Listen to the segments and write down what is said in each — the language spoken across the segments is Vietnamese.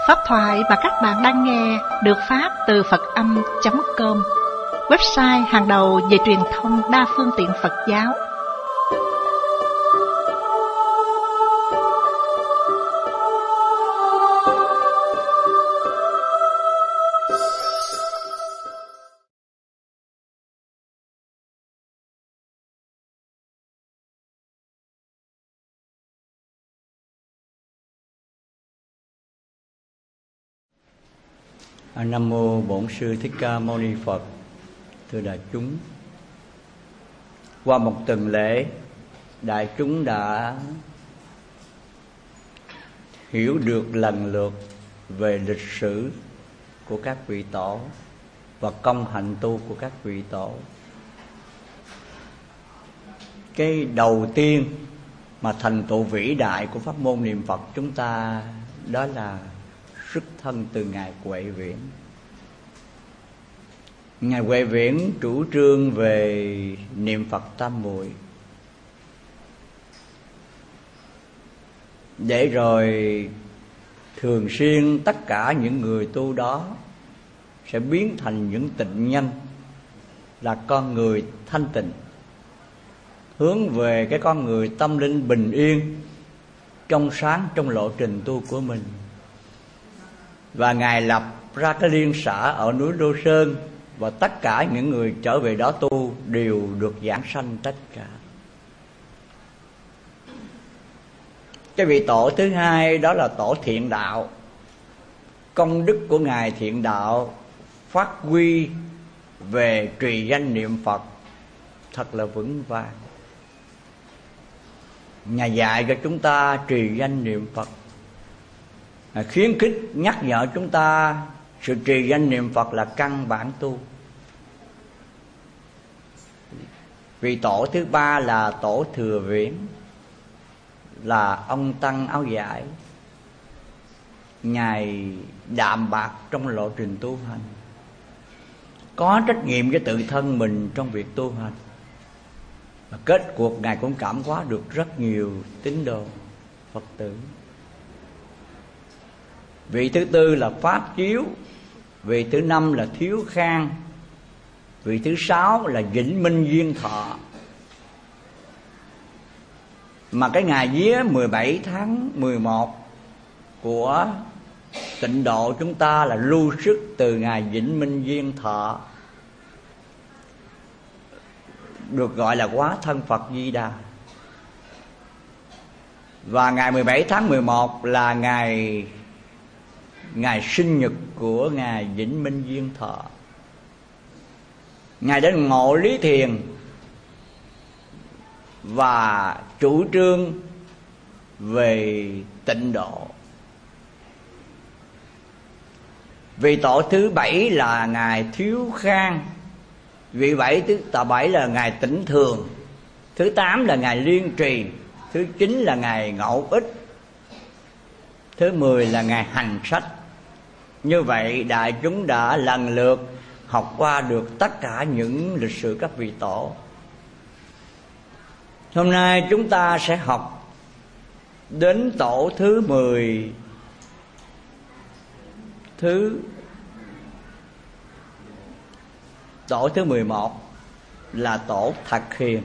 Pháp thoại mà các bạn đang nghe được phát từ Phật-âm.com, website hàng đầu về truyền thông đa phương tiện Phật giáo. Nam mô Bổn Sư Thích Ca Mâu Ni Phật. Thưa đại chúng, qua một tuần lễ, đại chúng đã hiểu được lần lượt về lịch sử của các vị tổ và công hạnh tu của các vị tổ. Cái đầu tiên mà thành tựu vĩ đại của pháp môn niệm Phật chúng ta đó là xuất thân từ Ngài Huệ Viễn. Ngài Huệ Viễn chủ trương về niệm Phật tam muội, để rồi thường xuyên tất cả những người tu đó sẽ biến thành những tịnh nhân, là con người thanh tịnh, hướng về cái con người tâm linh bình yên, trong sáng trong lộ trình tu của mình. Và Ngài lập ra cái liên xã ở núi Đô Sơn, và tất cả những người trở về đó tu đều được giảng sanh tất cả. Cái vị tổ thứ hai đó là tổ Thiện Đạo. Công đức của Ngài Thiện Đạo phát huy về trì danh niệm Phật thật là vững vàng. Ngài dạy cho chúng ta trì danh niệm Phật, khuyến khích nhắc nhở chúng ta sự trì danh niệm Phật là căn bản tu. Vị tổ thứ ba là tổ Thừa Viễn, là ông tăng áo vải. Ngài đạm bạc trong lộ trình tu hành, có trách nhiệm với tự thân mình trong việc tu hành, và kết cuộc Ngài cũng cảm hóa được rất nhiều tín đồ Phật tử. Vị thứ tư là Pháp Chiếu. Vị thứ năm là Thiếu Khang. Vị thứ sáu là Vĩnh Minh Duyên Thọ. Mà cái ngày vía 17 tháng 11 của tịnh độ chúng ta là lưu sức từ ngày Vĩnh Minh Duyên Thọ, được gọi là Hóa Thân Phật Di Đà. Và ngày 17 tháng 11 là ngày sinh nhật của Ngài Vĩnh Minh Duyên Thọ. Ngài đến ngộ lý thiền và chủ trương về tịnh độ. Vị tổ thứ bảy là Ngài Thiếu Khang. Vị thứ bảy là Ngài Tĩnh Thường. Thứ 8 là Ngài Liên Trì. Thứ 9 là Ngài Ngẫu Ích. Thứ 10 là Ngài Hành Sách. Như vậy đại chúng đã lần lượt học qua được tất cả những lịch sử các vị tổ. Hôm nay chúng ta sẽ học đến tổ thứ 10, tổ thứ 11 là tổ Thật Hiền.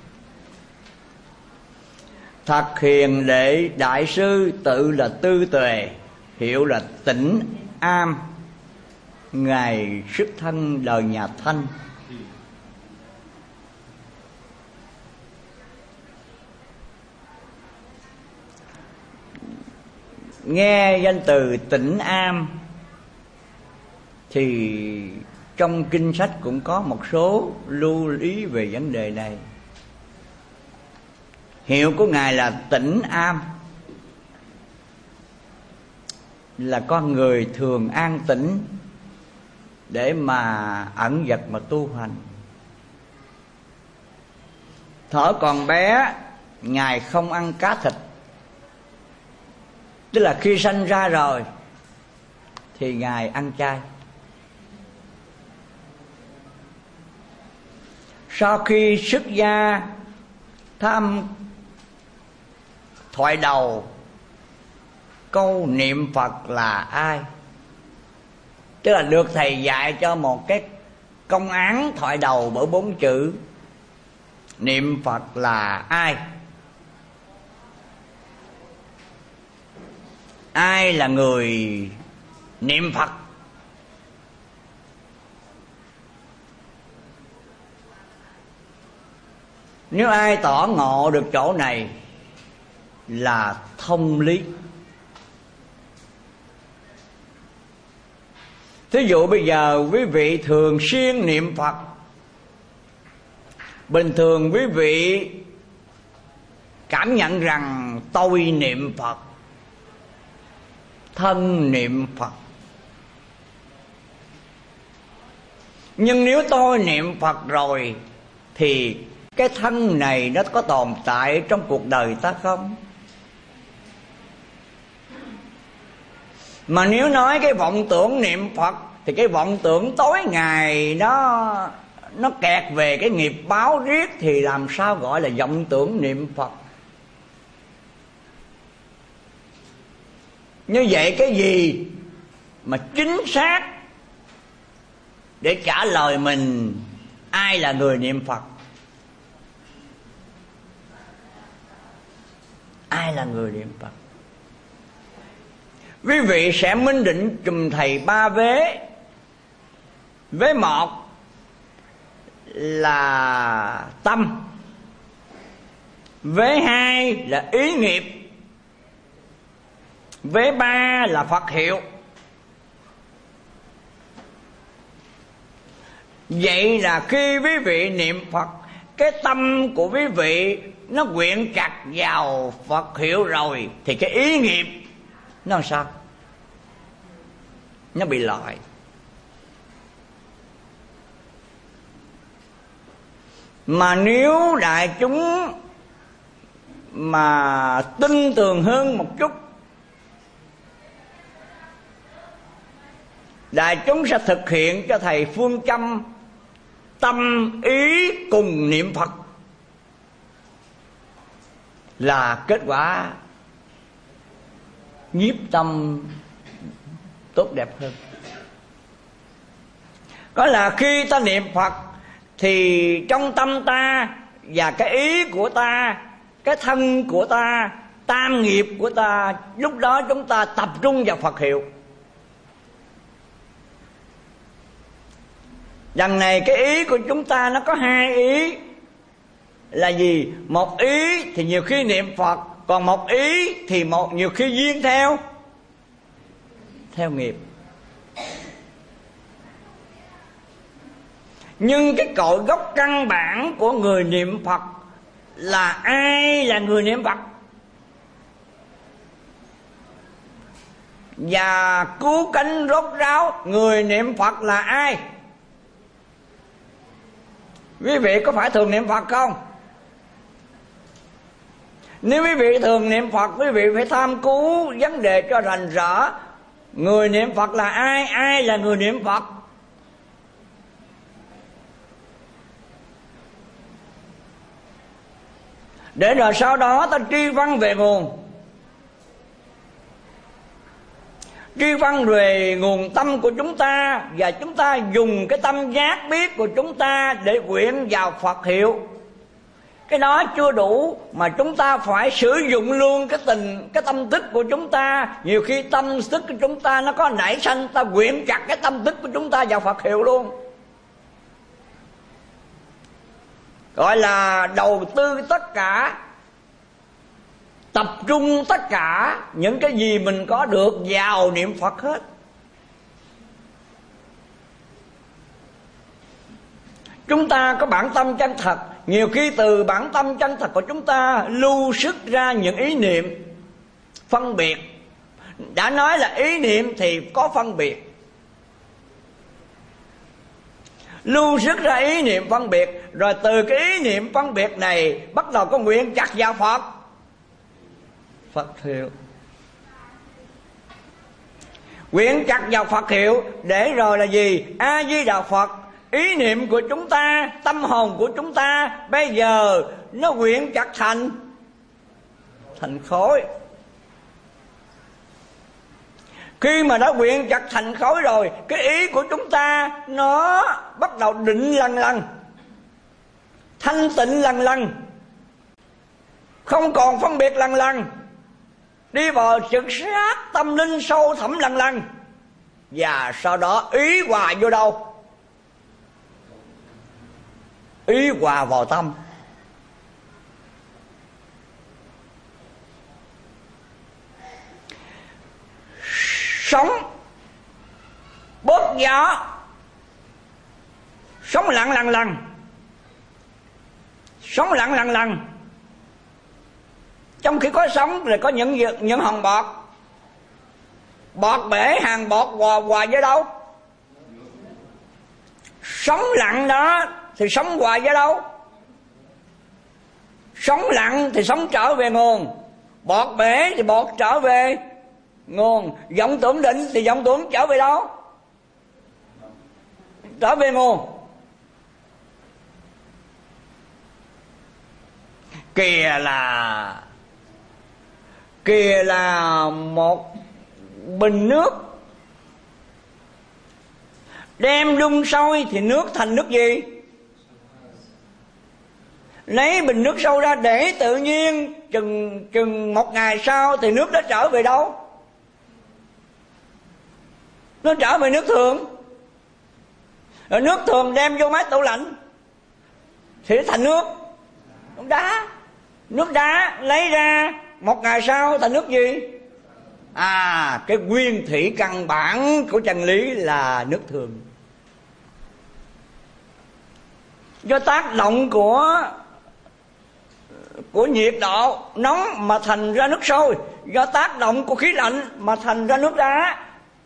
Thật Hiền đệ đại sư tự là Tư Tuệ, hiệu là Tĩnh Am. Ngài xuất thân đời nhà Thanh. Nghe danh từ Tĩnh Am thì trong kinh sách cũng có một số lưu ý về vấn đề này. Hiệu của Ngài là Tĩnh Am, là con người thường an tĩnh để mà ẩn dật mà tu hành. Thuở còn bé, Ngài không ăn cá thịt. Tức là khi sanh ra rồi thì Ngài ăn chay. Sau khi xuất gia thăm thoại đầu câu niệm Phật là ai. Tức là được thầy dạy cho một cái công án thoại đầu bởi 4 chữ: niệm Phật là ai. Ai là người niệm Phật? Nếu ai tỏ ngộ được chỗ này là thông lý. Thí dụ bây giờ quý vị thường xuyên niệm Phật, bình thường quý vị cảm nhận rằng tôi niệm Phật, thân niệm Phật. Nhưng nếu tôi niệm Phật rồi thì cái thân này nó có tồn tại trong cuộc đời ta không? Mà nếu nói cái vọng tưởng niệm Phật thì cái vọng tưởng tối ngày nó kẹt về cái nghiệp báo riết, thì làm sao gọi là vọng tưởng niệm Phật? Như vậy cái gì mà chính xác để trả lời mình ai là người niệm Phật? Ai là người niệm Phật? Quý vị sẽ minh định chùm thầy 3 vế. Vế 1 là tâm, vế 2 là ý nghiệp, vế 3 là Phật hiệu. Vậy là khi quý vị niệm Phật, cái tâm của quý vị nó quyện chặt vào Phật hiệu rồi, thì cái ý nghiệp nó làm sao? Nó bị loại. Mà nếu đại chúng mà tin tưởng hơn một chút, đại chúng sẽ thực hiện cho thầy phương châm tâm ý cùng niệm Phật, là kết quả nhiếp tâm tốt đẹp hơn. Có là khi ta niệm Phật thì trong tâm ta và cái ý của ta, cái thân của ta, tam nghiệp của ta, lúc đó chúng ta tập trung vào Phật hiệu. Đằng này cái ý của chúng ta nó có 2 ý. Là gì? Một ý thì nhiều khi niệm Phật, còn một ý thì nhiều khi duyên theo nghiệp. Nhưng cái cội gốc căn bản của người niệm Phật là ai là người niệm Phật? Và cứu cánh rốt ráo, người niệm Phật là ai? Quý vị có phải thường niệm Phật không? Nếu quý vị thường niệm Phật, quý vị phải tham cứu vấn đề cho rành rỡ. Người niệm Phật là ai? Ai là người niệm Phật? Để rồi sau đó ta truy vấn về nguồn. Truy vấn về nguồn tâm của chúng ta, và chúng ta dùng cái tâm giác biết của chúng ta để quyện vào Phật hiệu. Cái đó chưa đủ, mà chúng ta phải sử dụng luôn cái tâm thức của chúng ta. Nhiều khi tâm thức của chúng ta nó có nảy sanh, ta quyện chặt cái tâm thức của chúng ta vào Phật hiệu luôn. Gọi là đầu tư tất cả, tập trung tất cả những cái gì mình có được vào niệm Phật hết. Chúng ta có bản tâm chân thật. Nhiều khi từ bản tâm chân thật của chúng ta lưu xuất ra những ý niệm phân biệt. Đã nói là ý niệm thì có phân biệt. Lưu xuất ra ý niệm phân biệt, rồi từ cái ý niệm phân biệt này bắt đầu có nguyện chặt vào Phật hiệu. Nguyện chặt vào Phật hiệu để rồi là gì? A Di Đà Phật. Ý niệm của chúng ta, tâm hồn của chúng ta bây giờ nó quyện chặt thành khối. Khi mà đã quyện chặt thành khối rồi, cái ý của chúng ta nó bắt đầu định lần lần, thanh tịnh lần lần, không còn phân biệt lần lần, đi vào trực giác tâm linh sâu thẳm lần lần. Và sau đó ý hòa vô đâu? Ý hòa vào tâm. Sống bớt gió, sống lặng lần lần, sống lặng lần lần. Trong khi có sống thì có những hòn bọt, bọt bể hàng bọt hòa với đâu? Sống lặng đó thì sống hòa với đâu? Sống lặng thì sống trở về nguồn, bọt bể thì bọt trở về nguồn, vọng tưởng định thì vọng tưởng trở về đâu? Trở về nguồn. Kìa là một bình nước, đem đun sôi thì nước thành nước gì? Lấy bình nước sôi ra để tự nhiên, chừng một ngày sau thì nước đó trở về đâu? Nó trở về nước thường. Rồi nước thường đem vô máy tủ lạnh thì thành nước đá. Nước đá lấy ra một ngày sau thành nước gì? Cái nguyên thủy căn bản của chân lý là nước thường. Do tác động của nhiệt độ nóng mà thành ra nước sôi, do tác động của khí lạnh mà thành ra nước đá.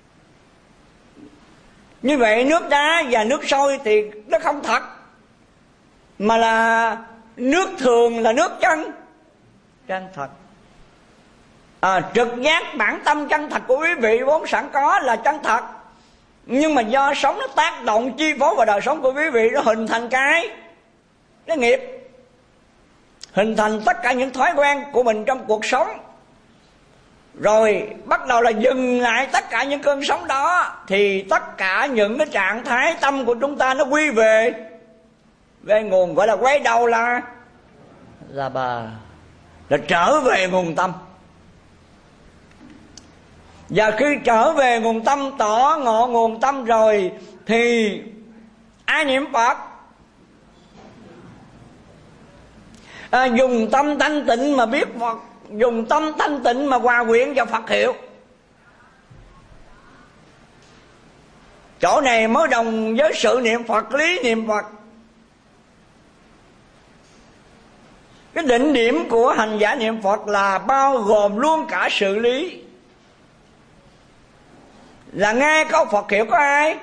Như vậy nước đá và nước sôi thì nó không thật, mà là nước thường, là nước chân thật. Trực giác bản tâm chân thật của quý vị vốn sẵn có là chân thật, nhưng mà do sống nó tác động chi phối vào đời sống của quý vị, nó hình thành cái nghiệp, hình thành tất cả những thói quen của mình trong cuộc sống. Rồi bắt đầu là dừng lại tất cả những cơn sóng đó, thì tất cả những cái trạng thái tâm của chúng ta nó quy về nguồn, gọi là quay đầu là trở về nguồn tâm. Và khi trở về nguồn tâm, tỏ ngộ nguồn tâm rồi, thì ai niệm Phật? Dùng tâm thanh tịnh mà biết Phật, dùng tâm thanh tịnh mà hòa quyện vào Phật hiệu. Chỗ này mới đồng với sự niệm Phật, lý niệm Phật. Cái định điểm của hành giả niệm Phật là bao gồm luôn cả sự lý. Là nghe câu Phật hiệu có ai?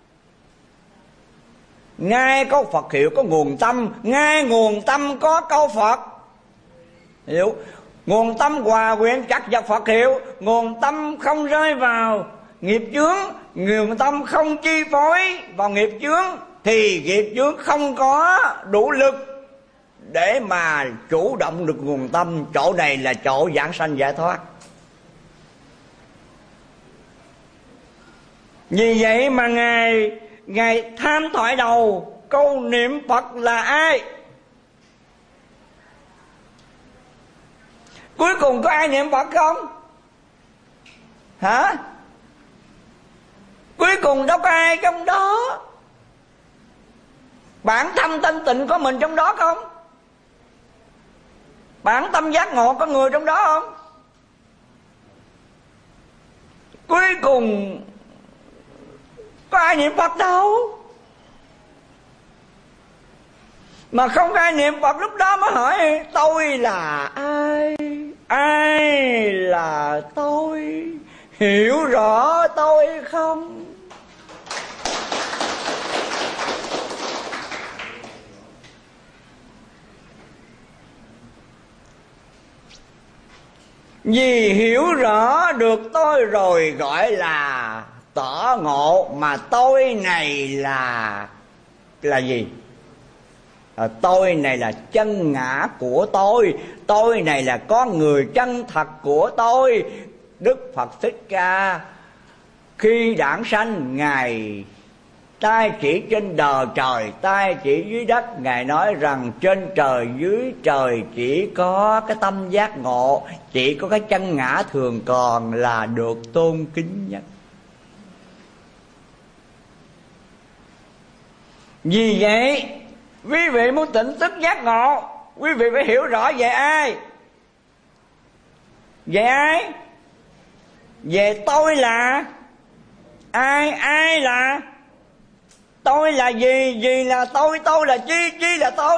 Nghe câu Phật hiệu có nguồn tâm, nghe nguồn tâm có câu Phật hiệu. Nguồn tâm hòa quyện chặt vào Phật hiệu, nguồn tâm không rơi vào nghiệp chướng, nguồn tâm không chi phối vào nghiệp chướng, thì nghiệp chướng không có đủ lực để mà chủ động được nguồn tâm. Chỗ này là chỗ giảng sanh giải thoát. Vì vậy mà Ngài tham thoại đầu câu niệm Phật là ai? Cuối cùng có ai niệm Phật không? Hả? Cuối cùng đâu có ai trong đó. Bản tâm thanh tịnh có mình trong đó không? Bản tâm giác ngộ có người trong đó không? Cuối cùng có ai niệm Phật đâu. Mà không có ai niệm Phật, lúc đó mới hỏi tôi là ai? Ai là tôi? Hiểu rõ tôi không? Vì hiểu rõ được tôi rồi gọi là tỏ ngộ. Mà tôi này là gì? Tôi này là chân ngã của tôi. Tôi này là con người chân thật của tôi. Đức Phật Thích Ca Khi đản sanh, Ngài tay chỉ trên đời trời, tay chỉ dưới đất. Ngài nói rằng trên trời dưới trời chỉ có cái tâm giác ngộ, chỉ có cái chân ngã thường còn là được tôn kính nhất. Vì vậy quý vị muốn tỉnh thức giác ngộ, quý vị phải hiểu rõ về ai. Về ai? Về tôi là ai? Ai là tôi? Là gì? Gì là tôi? Tôi là chi? Chi là tôi?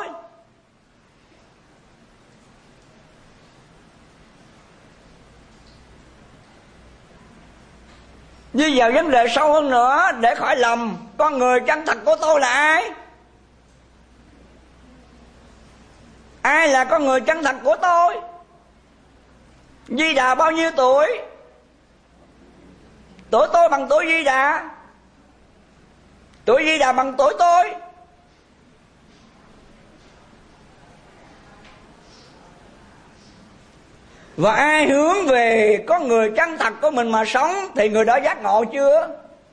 Đi vào vấn đề sâu hơn nữa để khỏi lầm. Con người chân thật của tôi là ai? Ai là con người chân thật của tôi? Di Đà bao nhiêu tuổi? Tuổi tôi bằng tuổi Di Đà, tuổi Di Đà bằng tuổi tôi. Và ai hướng về con người chân thật của mình mà sống thì người đó giác ngộ chưa?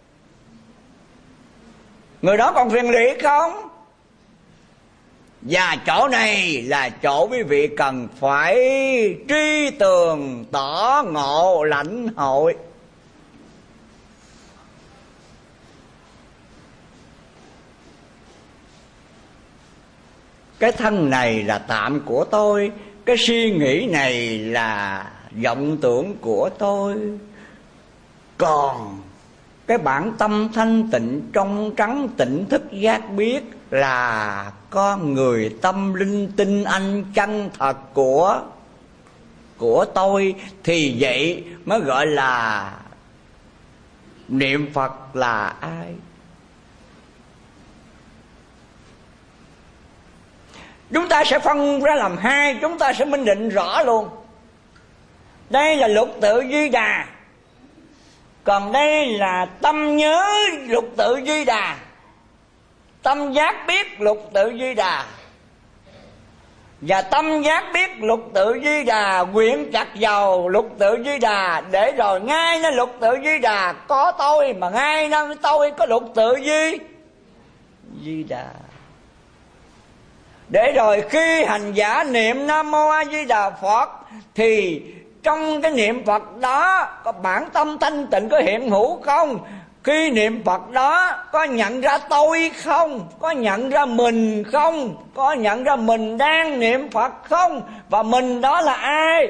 Người đó còn phiền lụy không? Và chỗ này là chỗ quý vị cần phải tri tường, tỏ ngộ, lãnh hội. Cái thân này là tạm của tôi, cái suy nghĩ này là vọng tưởng của tôi. Còn cái bản tâm thanh tịnh trong trắng tỉnh thức giác biết là con người tâm linh tinh anh chân thật của tôi. Thì vậy mới gọi là niệm Phật là ai. Chúng ta sẽ phân ra làm hai, chúng ta sẽ minh định rõ luôn. Đây là lục tự Di Đà, còn đây là tâm nhớ lục tự Di Đà, tâm giác biết lục tự Di Đà. Và tâm giác biết lục tự Di Đà quyện chặt vào lục tự Di Đà, để rồi ngay nơi lục tự Di Đà có tôi, mà ngay nơi tôi có lục tự Di Đà. Để rồi khi hành giả niệm Nam Mô A Di Đà Phật thì trong cái niệm Phật đó có bản tâm thanh tịnh có hiện hữu không? Khi niệm Phật đó có nhận ra tôi không? Có nhận ra mình không? Có nhận ra mình đang niệm Phật không? Và mình đó là ai?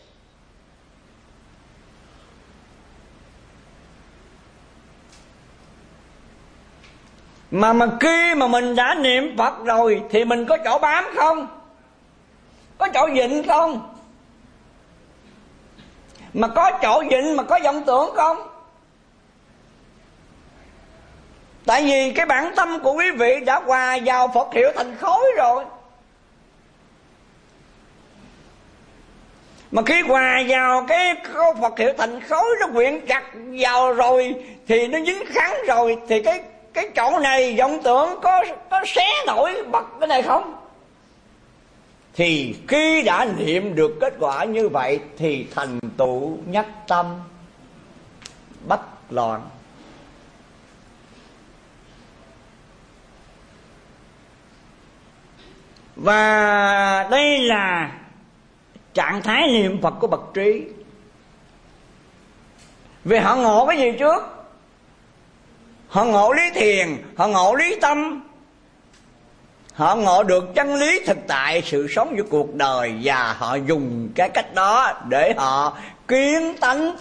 Mà khi mà mình đã niệm Phật rồi thì mình có chỗ bám không? Có chỗ vịnh không? Mà có chỗ vịnh mà có vọng tưởng không? Tại vì cái bản tâm của quý vị đã hòa vào Phật hiệu thành khối rồi. Mà khi hòa vào cái Phật hiệu thành khối, nó quyện chặt vào rồi thì nó dính khắn rồi, thì cái chỗ này vọng tưởng có xé nổi bật cái này không? Thì khi đã niệm được kết quả như vậy thì thành tựu nhất tâm bất loạn. Và đây là trạng thái niệm Phật của bậc trí. Vì họ ngộ cái gì trước? Họ ngộ lý thiền, họ ngộ lý tâm, họ ngộ được chân lý thực tại sự sống của cuộc đời. Và họ dùng cái cách đó để họ kiến tánh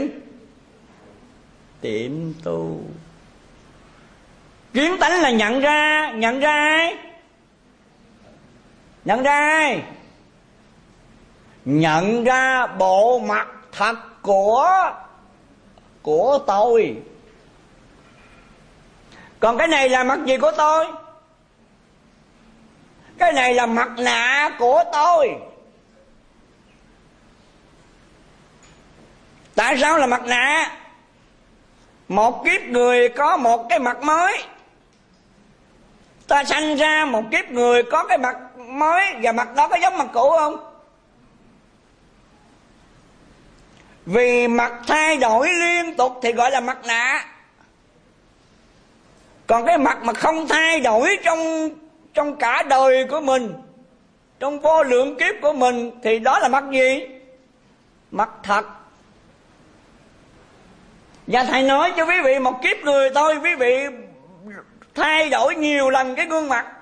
tiệm tu. Kiến tánh là nhận ra ai? Nhận ra ai? Nhận ra bộ mặt thật của tôi. Còn cái này là mặt gì của tôi? Cái này là mặt nạ của tôi. Tại sao là mặt nạ? Một kiếp người có một cái mặt mới. Ta sanh ra một kiếp người có cái mặt mới, và mặt đó có giống mặt cũ không? Vì mặt thay đổi liên tục thì gọi là mặt nạ. Còn cái mặt mà không thay đổi trong cả đời của mình, trong vô lượng kiếp của mình, thì đó là mặt gì? Mặt thật. Và thầy nói cho quý vị một kiếp người thôi, quý vị thay đổi nhiều lần cái gương mặt.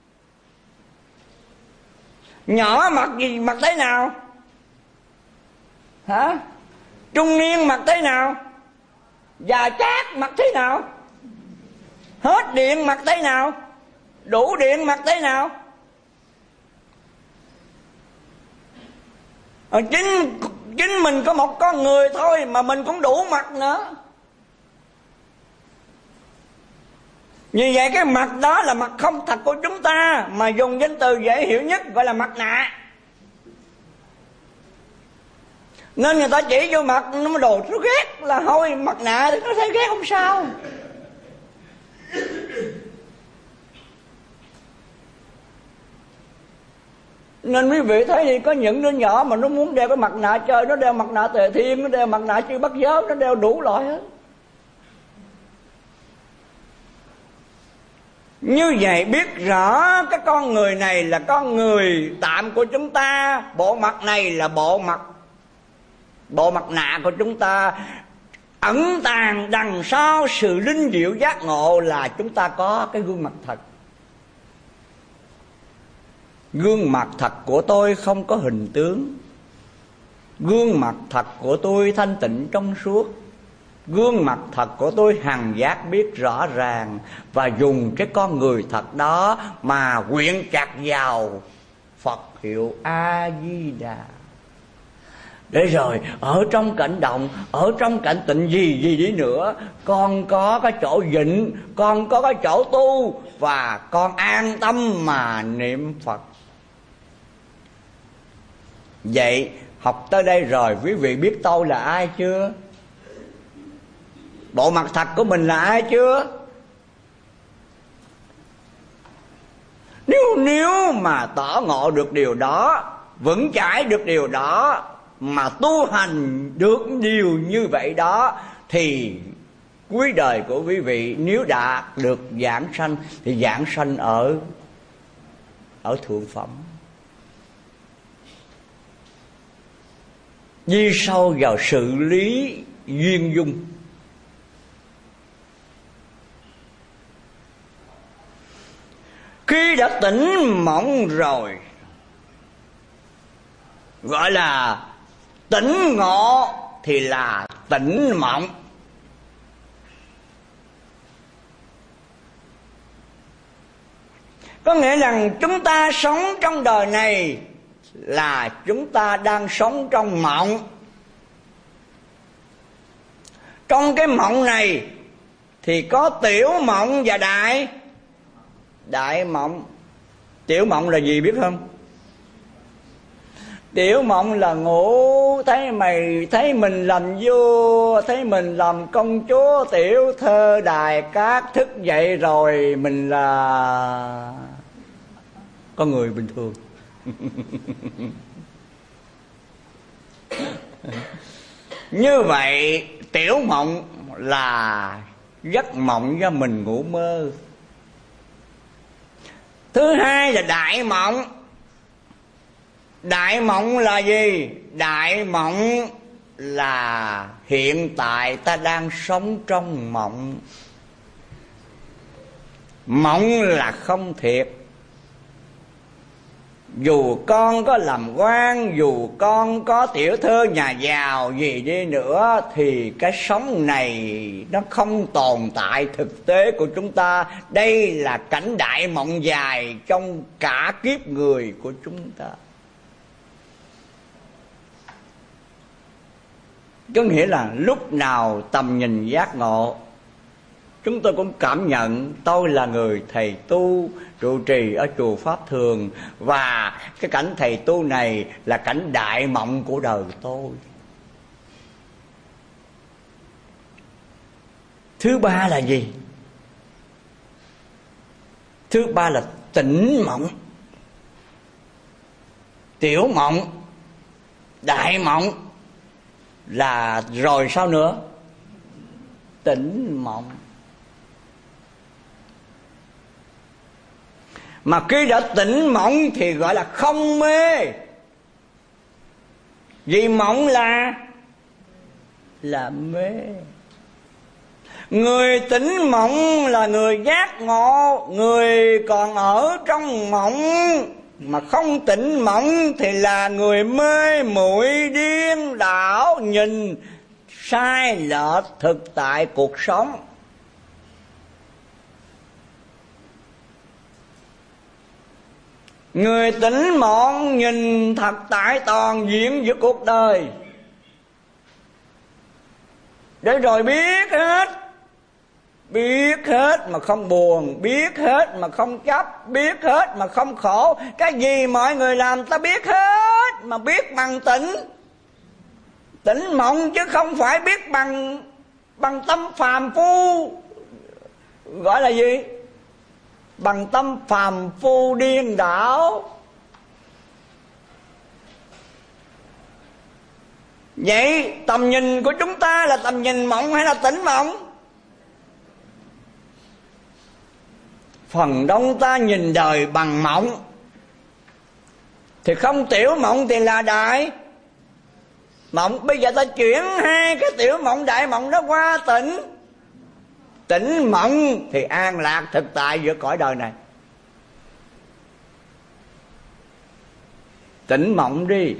Nhỏ mặt gì mặt thế nào? Hả? Trung niên mặt thế nào? Già chát mặt thế nào? Hết điện mặt thế nào? Đủ điện mặt thế nào? Chính mình có một con người thôi mà mình cũng đủ mặt nữa. Như vậy cái mặt đó là mặt không thật của chúng ta, mà dùng danh từ dễ hiểu nhất gọi là mặt nạ. Nên người ta chỉ vô mặt nó đồ nó ghét là thôi, mặt nạ thì nó thấy ghét không sao. Nên quý vị thấy gì, có những đứa nhỏ mà nó muốn đeo cái mặt nạ chơi, nó đeo mặt nạ Tề Thiên, nó đeo mặt nạ Chư Bắt Giới, nó đeo đủ loại hết. Như vậy biết rõ cái con người này là con người tạm của chúng ta. Bộ mặt này là bộ mặt nạ của chúng ta. Ẩn tàng đằng sau sự linh diệu giác ngộ là chúng ta có cái gương mặt thật. Gương mặt thật của tôi không có hình tướng. Gương mặt thật của tôi thanh tịnh trong suốt. Gương mặt thật của tôi hằng giác biết rõ ràng. Và dùng cái con người thật đó mà quyện chặt vào Phật hiệu A-di-đà. Để rồi ở trong cảnh động, ở trong cảnh tịnh gì đi nữa, con có cái chỗ vịnh, con có cái chỗ tu, và con an tâm mà niệm Phật. Vậy học tới đây rồi quý vị biết tôi là ai chưa? Bộ mặt thật của mình là ai chưa? Nếu mà tỏ ngộ được điều đó, vững chãi được điều đó, mà tu hành được điều như vậy đó, thì cuối đời của quý vị nếu đạt được giảng sanh thì giảng sanh ở thượng phẩm, đi sâu vào sự lý duyên dung. Khi đã tỉnh mộng rồi gọi là tỉnh ngộ thì là tỉnh mộng. Có nghĩa rằng chúng ta sống trong đời này là chúng ta đang sống trong mộng. Trong cái mộng này thì có tiểu mộng và đại mộng. Tiểu mộng là gì biết không? Tiểu mộng là ngủ thấy mình làm vua, thấy mình làm công chúa, tiểu thơ đài cát, thức dậy rồi mình là con người bình thường. Như vậy tiểu mộng là giấc mộng do mình ngủ mơ. Thứ hai là đại mộng. Đại mộng là gì? Đại mộng là hiện tại ta đang sống trong mộng. Mộng là không thiệt. Dù con có làm quan, dù con có tiểu thư nhà giàu gì đi nữa, thì cái sống này nó không tồn tại thực tế của chúng ta. Đây là cảnh đại mộng dài trong cả kiếp người của chúng ta. Có nghĩa là lúc nào tầm nhìn giác ngộ, chúng tôi cũng cảm nhận tôi là người thầy tu trụ trì ở chùa Pháp Thường, và cái cảnh thầy tu này là cảnh đại mộng của đời tôi. Thứ ba là gì? Thứ ba là tỉnh mộng. Tiểu mộng, đại mộng. là rồi sao nữa? Tỉnh mộng. Mà khi đã tỉnh mộng thì gọi là không mê. Vì mộng là mê. Người tỉnh mộng là người giác ngộ. Người còn ở trong mộng mà không tỉnh mộng thì là người mê muội điên đảo, nhìn sai lệch thực tại cuộc sống. Người tỉnh mộng nhìn thật tại toàn diện giữa cuộc đời, để rồi biết hết mà không buồn, biết hết mà không chấp, biết hết mà không khổ. Cái gì mọi người làm ta biết hết, mà biết bằng tỉnh mộng, chứ không phải biết bằng tâm phàm phu. Gọi là gì? Bằng tâm phàm phu điên đảo. Vậy tầm nhìn của chúng ta là tầm nhìn mộng hay là tỉnh mộng? Phần đông ta nhìn đời bằng mộng, thì không tiểu mộng thì là đại mộng. Bây giờ ta chuyển hai cái tiểu mộng đại mộng đó qua tỉnh mộng thì an lạc thực tại giữa cõi đời này. Tỉnh mộng đi.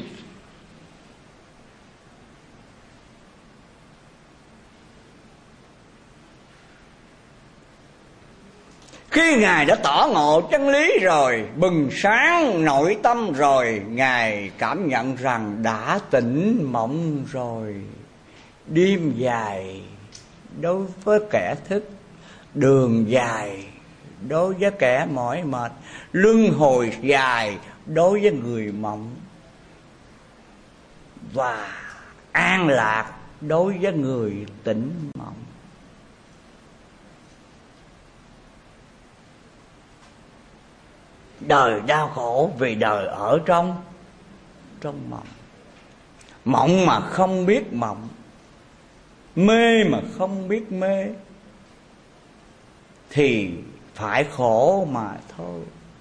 Khi Ngài đã tỏ ngộ chân lý rồi, bừng sáng nội tâm rồi, Ngài cảm nhận rằng đã tỉnh mộng rồi. Đêm dài đối với kẻ thức, đường dài đối với kẻ mỏi mệt, luân hồi dài đối với người mộng, và an lạc đối với người tỉnh mộng. Đời đau khổ vì đời ở trong mộng. Mộng mà không biết mộng, mê mà không biết mê, thì phải khổ mà thôi.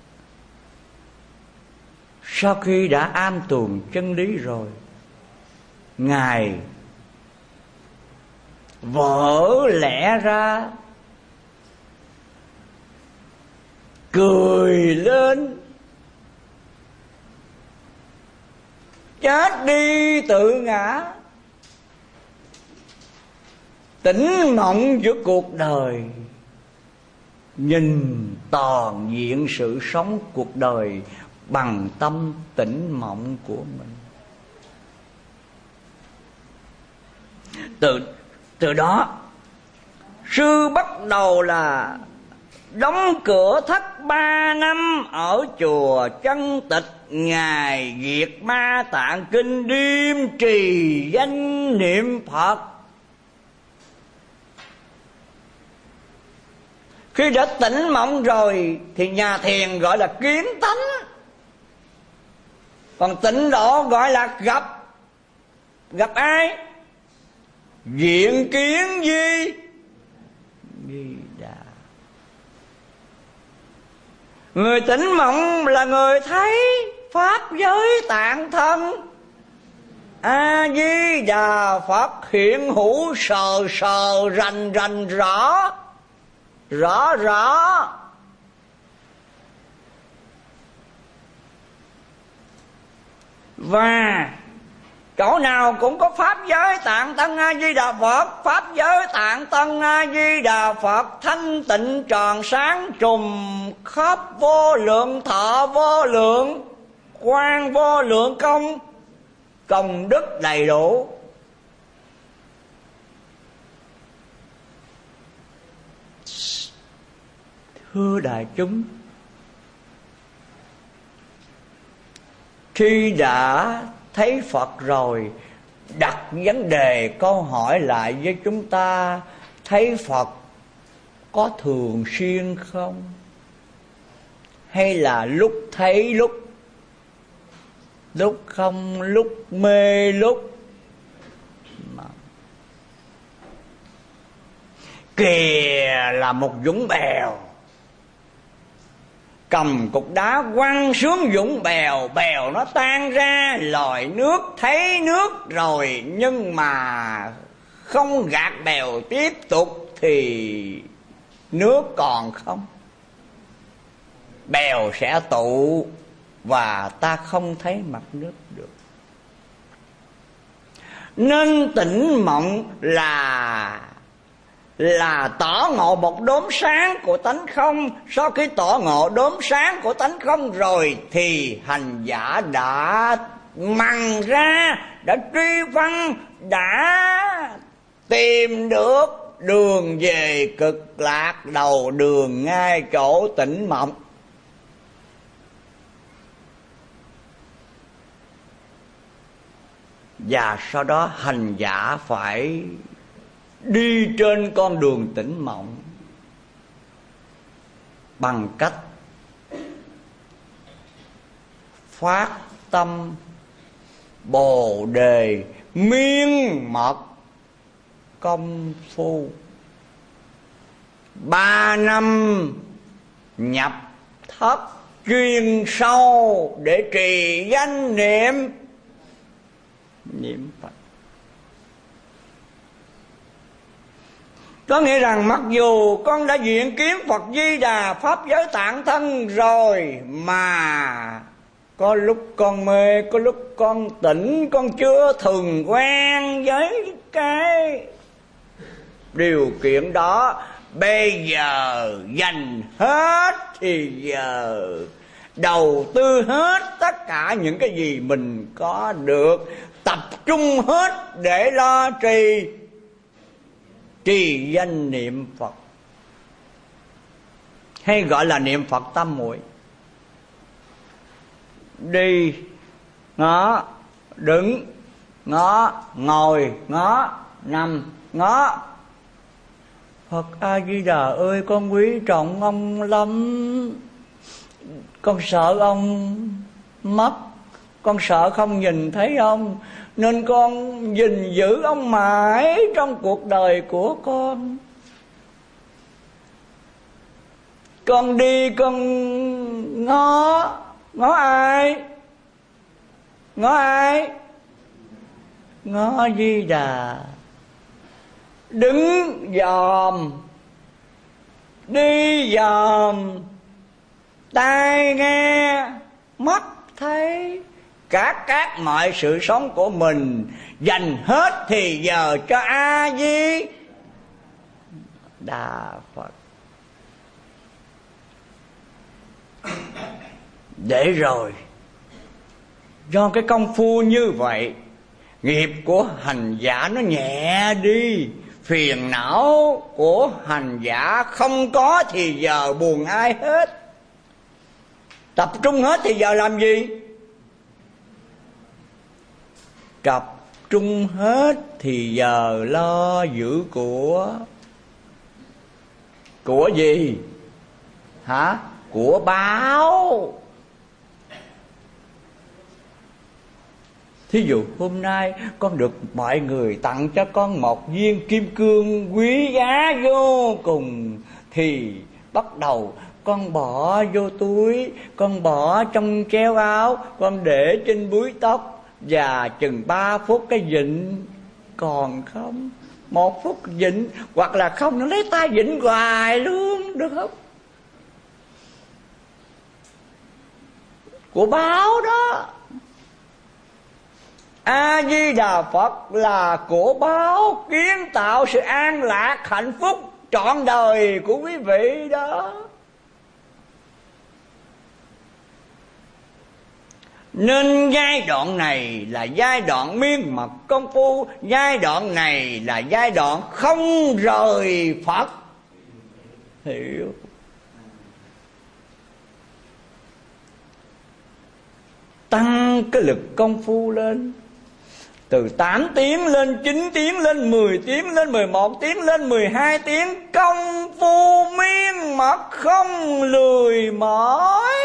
Sau khi đã an tường chân lý rồi, Ngài vỡ lẽ ra, cười lên, chết đi tự ngã. Tỉnh mộng giữa cuộc đời, nhìn toàn diện sự sống cuộc đời bằng tâm tỉnh mộng của mình. Từ đó sư bắt đầu là đóng cửa thất 3 năm ở chùa Chân Tịch. Ngài Diệt Ma Tạng Kinh đêm trì danh niệm Phật. Khi đã tỉnh mộng rồi thì nhà thiền gọi là kiến tánh, còn tịnh độ gọi là gặp ai? Diện kiến Di Đà. Người tỉnh mộng là người thấy pháp giới tạng thân. A Di Đà Phật hiện hữu sờ rành rõ. Và chỗ nào cũng có pháp giới tạng tân A Di Đà Phật. Pháp giới tạng tân A Di Đà Phật thanh tịnh tròn sáng, trùm khắp vô lượng thọ, vô lượng quan, vô lượng công đức đầy đủ. Thưa đại chúng, khi đã thấy Phật rồi, đặt vấn đề câu hỏi lại với chúng ta: thấy Phật có thường xuyên không? Hay là lúc thấy lúc không, lúc mê lúc kìa là một vũng bèo, cầm cục đá quăng xuống vũng bèo, bèo nó tan ra lòi nước, thấy nước rồi nhưng mà không gạt bèo tiếp tục thì nước còn không, bèo sẽ tụ và ta không thấy mặt nước được. Nên tỉnh mộng là tỏ ngộ một đốm sáng của tánh không. Sau khi tỏ ngộ đốm sáng của tánh không rồi thì hành giả đã mằng ra, đã truy văn, đã tìm được đường về cực lạc, đầu đường ngay chỗ tỉnh mộng. Và sau đó hành giả phải đi trên con đường tỉnh mộng bằng cách phát tâm Bồ đề miên mật công phu. 3 năm nhập thất chuyên sâu để trì danh niệm Phật. Có nghĩa rằng mặc dù con đã diện kiến Phật Di Đà pháp giới tạng thân rồi, mà có lúc con mê, có lúc con tỉnh, con chưa thường quen với cái điều kiện đó. Bây giờ dành hết thì giờ đầu tư hết tất cả những cái gì mình có được, tập trung hết để lo trì danh niệm Phật, hay gọi là niệm Phật tam muội. Đi ngó, đứng ngó, ngồi ngó, nằm ngó. Phật A Di Đà ơi, con quý trọng ông lắm, con sợ ông mất, con sợ không nhìn thấy ông, nên con gìn giữ ông mãi trong cuộc đời của con. Con đi con ngó ai? Ngó ai? Ngó Di Đà. Đứng dòm, đi dòm, tai nghe, mắt thấy, các mọi sự sống của mình dành hết thì giờ cho A Di Đà Phật. Để rồi do cái công phu như vậy, nghiệp của hành giả nó nhẹ đi, phiền não của hành giả không có thì giờ buồn ai hết. Tập trung hết thì giờ làm gì? Tập trung hết thì giờ lo giữ của gì? Hả? Của báo. Thí dụ hôm nay con được mọi người tặng cho con một viên kim cương quý giá vô cùng, thì bắt đầu con bỏ vô túi, con bỏ trong treo áo, con để trên búi tóc, và chừng 3 phút cái vịnh còn không, 1 phút vịnh, hoặc là không nó lấy tay vịnh hoài luôn, được không? Của báo đó. A Di Đà Phật là của báo kiến tạo sự an lạc hạnh phúc trọn đời của quý vị đó. Nên giai đoạn này là giai đoạn miên mật công phu, giai đoạn này là giai đoạn không rời Phật. Hiểu? Tăng cái lực công phu lên, từ 8 tiếng lên 9 tiếng lên 10 tiếng lên 11 tiếng lên 12 tiếng, công phu miên mật không lười mỏi.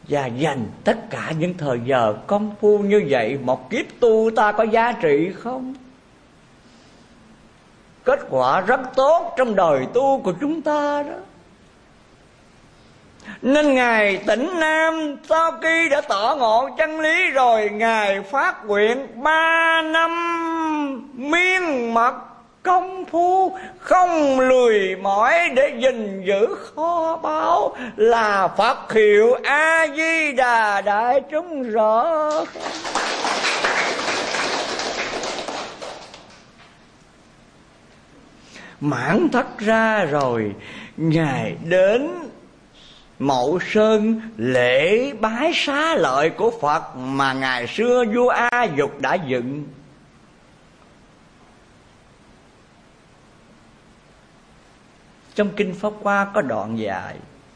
và dành tất cả những thời giờ công phu như vậy, một kiếp tu ta có giá trị không? Kết quả rất tốt trong đời tu của chúng ta đó. Nên Ngài Tĩnh Nam sau khi đã tỏ ngộ chân lý rồi, Ngài phát nguyện 3 năm miên mật công phu, không lười mỏi để gìn giữ kho báu là Phật hiệu A Di Đà đại chúng rõ. Mãn thất ra rồi, Ngài đến Mậu Sơn lễ bái xá lợi của Phật mà ngày xưa vua A Dục đã dựng. Trong kinh Pháp Hoa có đoạn dài: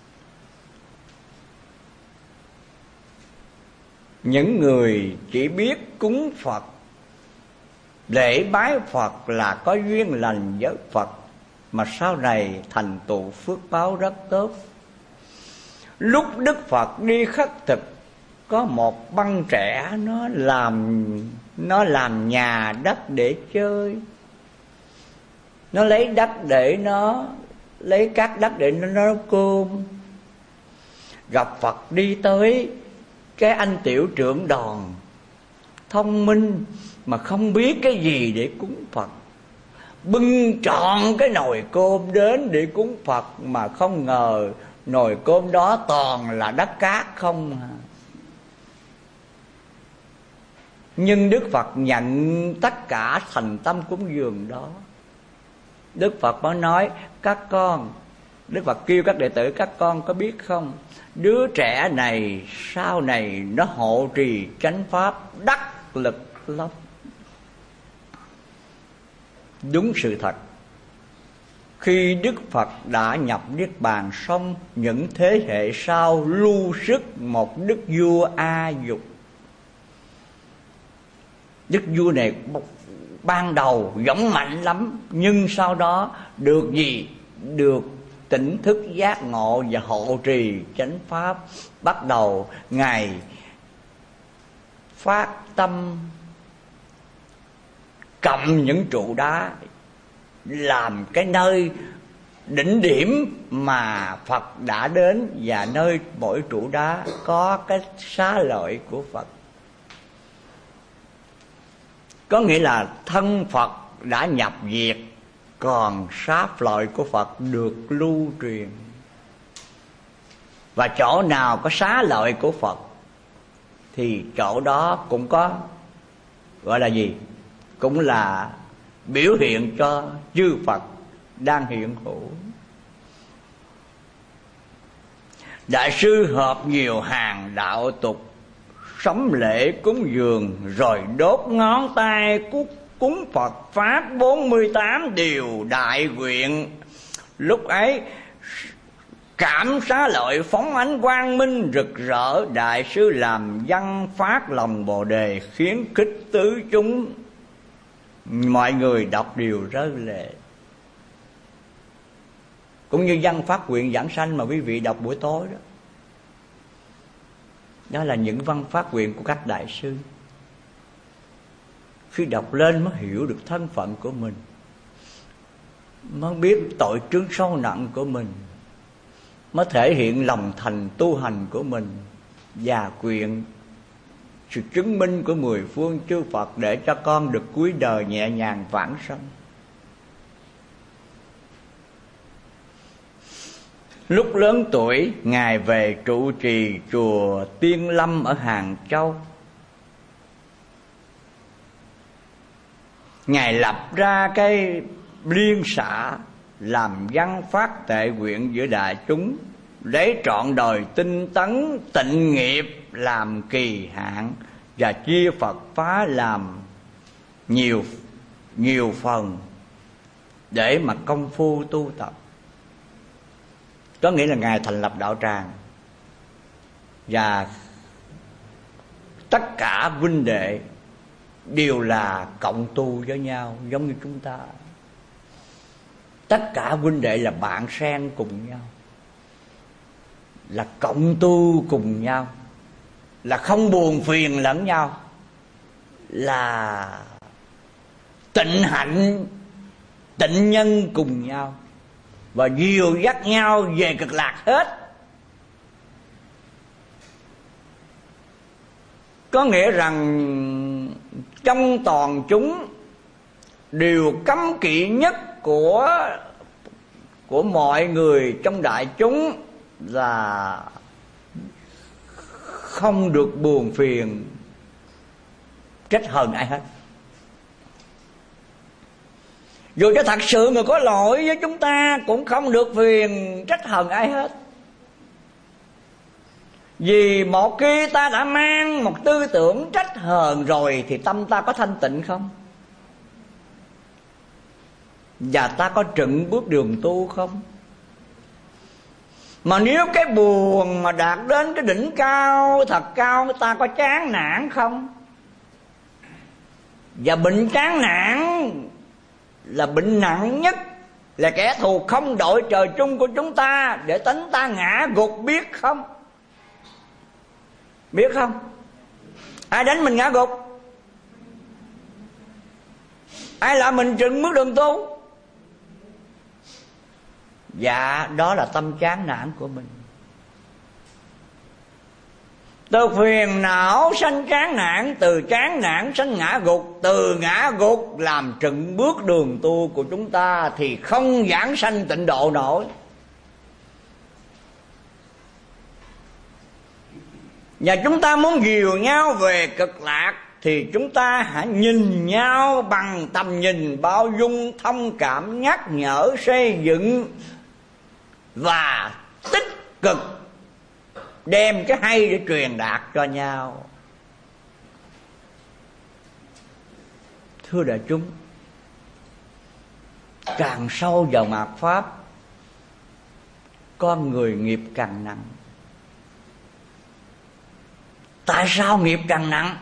những người chỉ biết cúng Phật, lễ bái Phật là có duyên lành với Phật, mà sau này thành tựu phước báo rất tốt. Lúc Đức Phật đi khất thực, có một băng trẻ nó làm nhà đất để chơi. Nó lấy đất để nó lấy các đất để nó nấu cơm. Gặp Phật đi tới, cái anh tiểu trưởng đoàn thông minh mà không biết cái gì để cúng Phật, bưng trọn cái nồi cơm đến để cúng Phật, mà không ngờ nồi cơm đó toàn là đất cát không. Nhưng Đức Phật nhận tất cả thành tâm cúng dường đó. Đức Phật mới nói: các con, Đức Phật kêu các đệ tử: các con có biết không, đứa trẻ này sau này nó hộ trì chánh pháp đắc lực lắm. Đúng sự thật, khi Đức Phật đã nhập Niết Bàn xong, những thế hệ sau lưu sức một đức vua A Dục. Đức vua này ban đầu dũng mạnh lắm, nhưng sau đó được gì? Được tỉnh thức giác ngộ và hộ trì chánh pháp. Bắt đầu Ngài phát tâm cầm những trụ đá làm cái nơi đỉnh điểm mà Phật đã đến, và nơi mỗi trụ đá có cái xá lợi của Phật. Có nghĩa là thân Phật đã nhập diệt, còn xá lợi của Phật được lưu truyền. Và chỗ nào có xá lợi của Phật thì chỗ đó cũng có, gọi là gì? Cũng là biểu hiện cho chư Phật đang hiện hữu. Đại sư hợp nhiều hàng đạo tục, sắm lễ cúng dường, rồi đốt ngón tay cúng Phật phát 48 điều đại nguyện. Lúc ấy cảm xá lợi phóng ánh quang minh rực rỡ, đại sư làm văn phát lòng Bồ Đề, khiến khích tứ chúng. Mọi người đọc đều rơi lệ. Cũng như văn phát nguyện giảng sanh mà quý vị đọc buổi tối đó, đó là những văn phát nguyện của các đại sư. Khi đọc lên mới hiểu được thân phận của mình, mới biết tội chướng sâu nặng của mình, mới thể hiện lòng thành tu hành của mình, và nguyện sự chứng minh của mười phương chư Phật để cho con được cuối đời nhẹ nhàng vãng sanh. Lúc lớn tuổi, Ngài về trụ trì chùa Tiên Lâm ở Hàng Châu. Ngài lập ra cái liên xã làm văn phát tệ nguyện giữa đại chúng, lấy trọn đời tinh tấn tịnh nghiệp làm kỳ hạn, và chia Phật phá làm nhiều phần để mà công phu tu tập. Có nghĩa là Ngài thành lập đạo tràng, và tất cả huynh đệ đều là cộng tu với nhau, giống như chúng ta. Tất cả huynh đệ là bạn sen cùng nhau, là cộng tu cùng nhau. là không buồn phiền lẫn nhau, là tịnh hạnh tịnh nhân cùng nhau và dìu dắt nhau về cực lạc hết. Có nghĩa rằng trong toàn chúng, điều cấm kỵ nhất của mọi người trong đại chúng là không được buồn phiền trách hờn ai hết. Dù cho thật sự người có lỗi với chúng ta cũng không được phiền trách hờn ai hết. Vì một khi ta đã mang một tư tưởng trách hờn rồi thì tâm ta có thanh tịnh không? Và ta có trựng bước đường tu không? Mà nếu cái buồn mà đạt đến cái đỉnh cao thật cao, ta có chán nản không? Và bệnh chán nản là bệnh nặng nhất, là kẻ thù không đội trời chung của chúng ta, để tính ta ngã gục, biết không? Biết không? Ai đánh mình ngã gục? Ai làm mình trừng bước đường tu? Dạ, đó là tâm chán nản của mình. Từ phiền não sanh chán nản, từ chán nản sanh ngã gục, từ ngã gục làm trừng bước đường tu của chúng ta thì không giảng sanh tịnh độ nổi. Và chúng ta muốn dìu nhau về cực lạc thì chúng ta hãy nhìn nhau bằng tầm nhìn bao dung, thông cảm, nhắc nhở, xây dựng và tích cực đem cái hay để truyền đạt cho nhau. Thưa đại chúng, càng sâu vào mạt pháp, con người nghiệp càng nặng. Tại sao nghiệp càng nặng?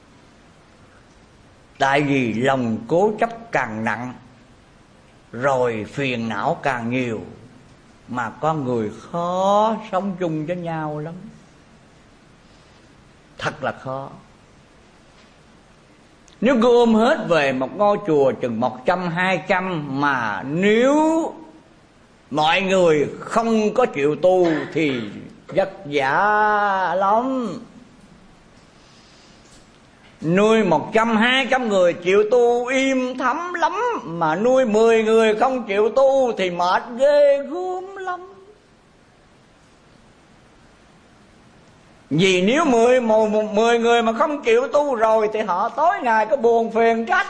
Tại vì lòng cố chấp càng nặng, rồi phiền não càng nhiều, mà con người khó sống chung với nhau lắm. Thật là khó. Nếu cứ ôm hết về một ngôi chùa chừng 100-200, mà nếu mọi người không có chịu tu thì vất vả lắm. Nuôi 100-200 người chịu tu im thấm lắm, mà nuôi 10 người không chịu tu thì mệt ghê gớm lắm. Vì nếu 10 người mà không chịu tu rồi thì họ tối ngày có buồn phiền trách,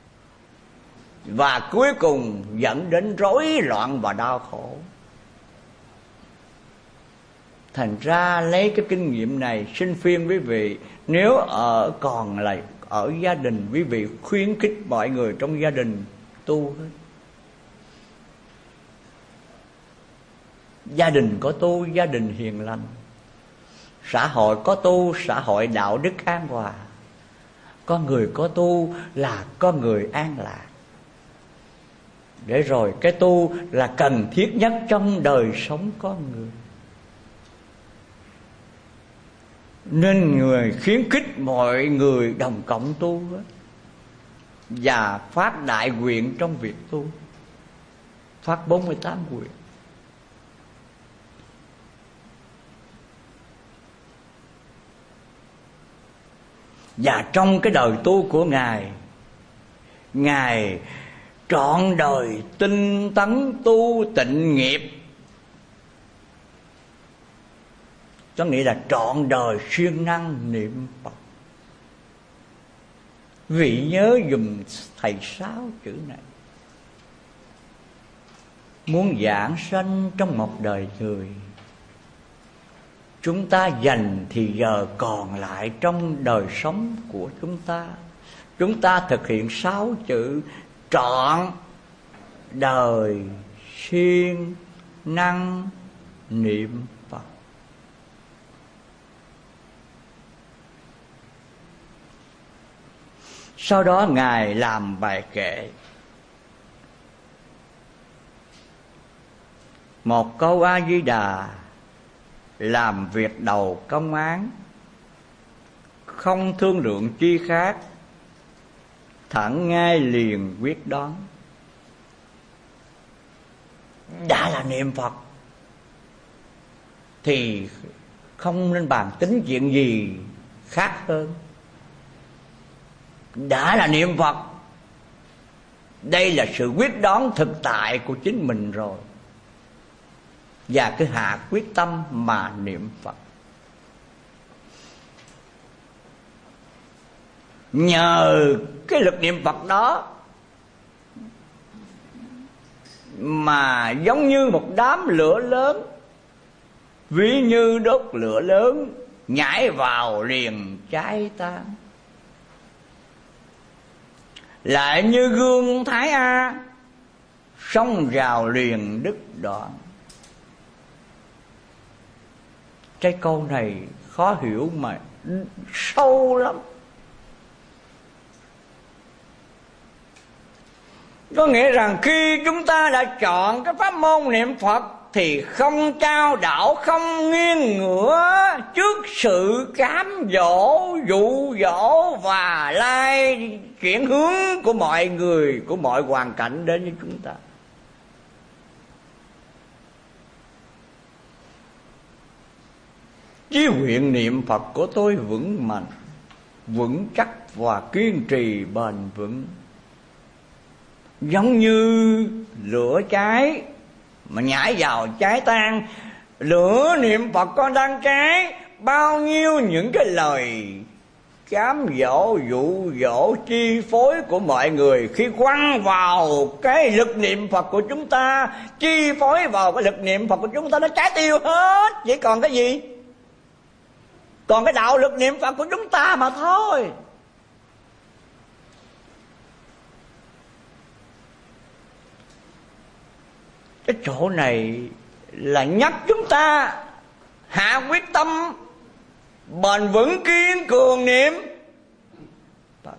và cuối cùng dẫn đến rối loạn và đau khổ. Thành ra lấy cái kinh nghiệm này xin khuyên quý vị, nếu còn là ở gia đình, quý vị khuyến khích mọi người trong gia đình tu hết. Gia đình có tu, gia đình hiền lành. Xã hội có tu, xã hội đạo đức an hòa. Con người có tu là con người an lạc. Để rồi cái tu là cần thiết nhất trong đời sống con người. Nên người khuyến khích mọi người đồng cộng tu và phát đại nguyện trong việc tu, phát 48 nguyện. Và trong cái đời tu của Ngài trọn đời tinh tấn tu tịnh nghiệp. Có nghĩa là trọn đời siêng năng niệm Phật. Vị nhớ dùm thầy 6 chữ này. Muốn giảng sanh trong một đời người, chúng ta dành thì giờ còn lại trong đời sống của chúng ta. Chúng ta thực hiện 6 chữ trọn đời siêng năng niệm Phật. Sau đó Ngài làm bài kệ. Một câu A Di Đà làm việc đầu công án, không thương lượng chi khác, thẳng ngay liền quyết đoán. Đã là niệm Phật thì không nên bàn tính chuyện gì khác hơn. Đã là niệm Phật, đây là sự quyết đoán thực tại của chính mình rồi, và cứ hạ quyết tâm mà niệm Phật. Nhờ cái lực niệm Phật đó mà giống như một đám lửa lớn, ví như đốt lửa lớn, nhảy vào liền cháy tan. Lại như gương Thái A, xông vào liền đứt đoạn. Cái câu này khó hiểu mà sâu lắm. Có nghĩa rằng khi chúng ta đã chọn cái pháp môn niệm Phật thì không trao đảo, không nghiêng ngửa trước sự cám dỗ, dụ dỗ và lai chuyển hướng của mọi người, của mọi hoàn cảnh đến với chúng ta. Chí nguyện niệm Phật của tôi vững mạnh, vững chắc và kiên trì bền vững, giống như lửa cháy mà nhảy vào cháy tan. Lửa niệm Phật con đang cháy, bao nhiêu những cái lời cám dỗ, dụ dỗ, chi phối của mọi người khi quăng vào cái lực niệm Phật của chúng ta, chi phối vào cái lực niệm Phật của chúng ta, nó cháy tiêu hết. Chỉ còn cái gì? Còn cái đạo lực niệm Phật của chúng ta mà thôi. Cái chỗ này là nhắc chúng ta hạ quyết tâm, bền vững kiên cường niệm Phật.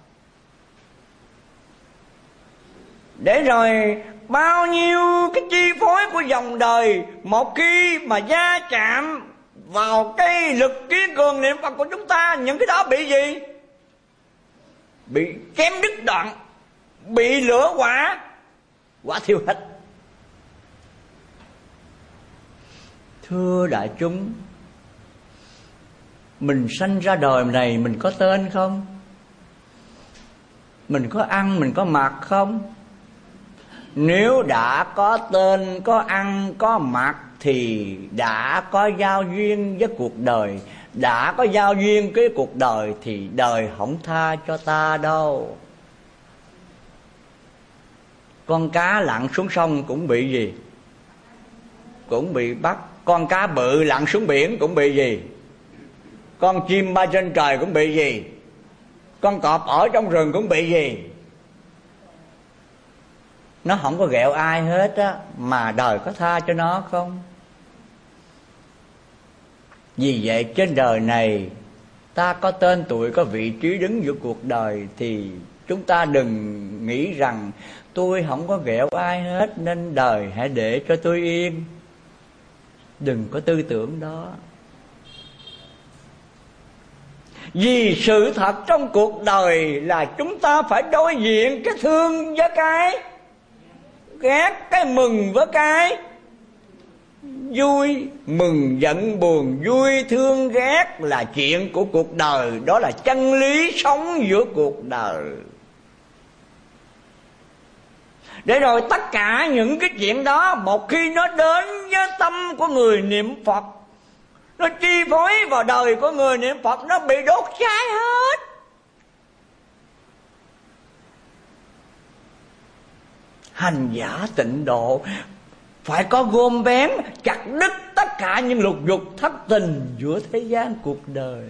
Để rồi bao nhiêu cái chi phối của dòng đời, một khi mà gia chạm vào cái lực kiên cường niệm Phật của chúng ta, những cái đó bị gì? Bị chém đứt đoạn, bị lửa quả thiêu hết. Thưa đại chúng, mình sanh ra đời này mình có tên không? Mình có ăn, mình có mặc không? Nếu đã có tên, có ăn, có mặc thì đã có giao duyên với cuộc đời. Đã có giao duyên với cuộc đời thì đời không tha cho ta đâu. Con cá lặn xuống sông cũng bị gì? Cũng bị bắt. Con cá bự lặn xuống biển cũng bị gì? Con chim bay trên trời cũng bị gì? Con cọp ở trong rừng cũng bị gì? Nó không có ghẹo ai hết á, mà đời có tha cho nó không? Vì vậy trên đời này ta có tên tuổi, có vị trí đứng giữa cuộc đời, thì chúng ta đừng nghĩ rằng tôi không có ghẹo ai hết nên đời hãy để cho tôi yên. Đừng có tư tưởng đó. Vì sự thật trong cuộc đời là chúng ta phải đối diện cái thương với cái ghét, cái mừng với cái vui. Mừng giận buồn, vui thương ghét là chuyện của cuộc đời. Đó là chân lý sống giữa cuộc đời. Để rồi tất cả những cái chuyện đó, một khi nó đến với tâm của người niệm Phật, nó chi phối vào đời của người niệm Phật, nó bị đốt cháy hết. Hành giả tịnh độ phải có gom bén chặt đứt tất cả những lục dục thất tình giữa thế gian cuộc đời.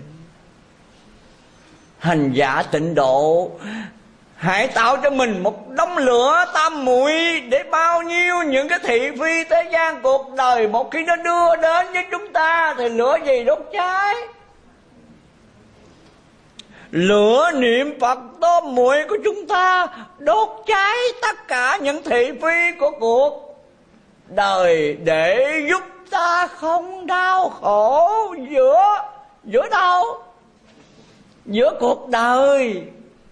Hành giả tịnh độ hãy tạo cho mình một đống lửa tam muội, để bao nhiêu những cái thị phi thế gian cuộc đời một khi nó đưa đến với chúng ta thì lửa gì đốt cháy? Lửa niệm Phật tam muội của chúng ta đốt cháy tất cả những thị phi của cuộc đời, để giúp ta không đau khổ giữa đâu? giữa cuộc đời.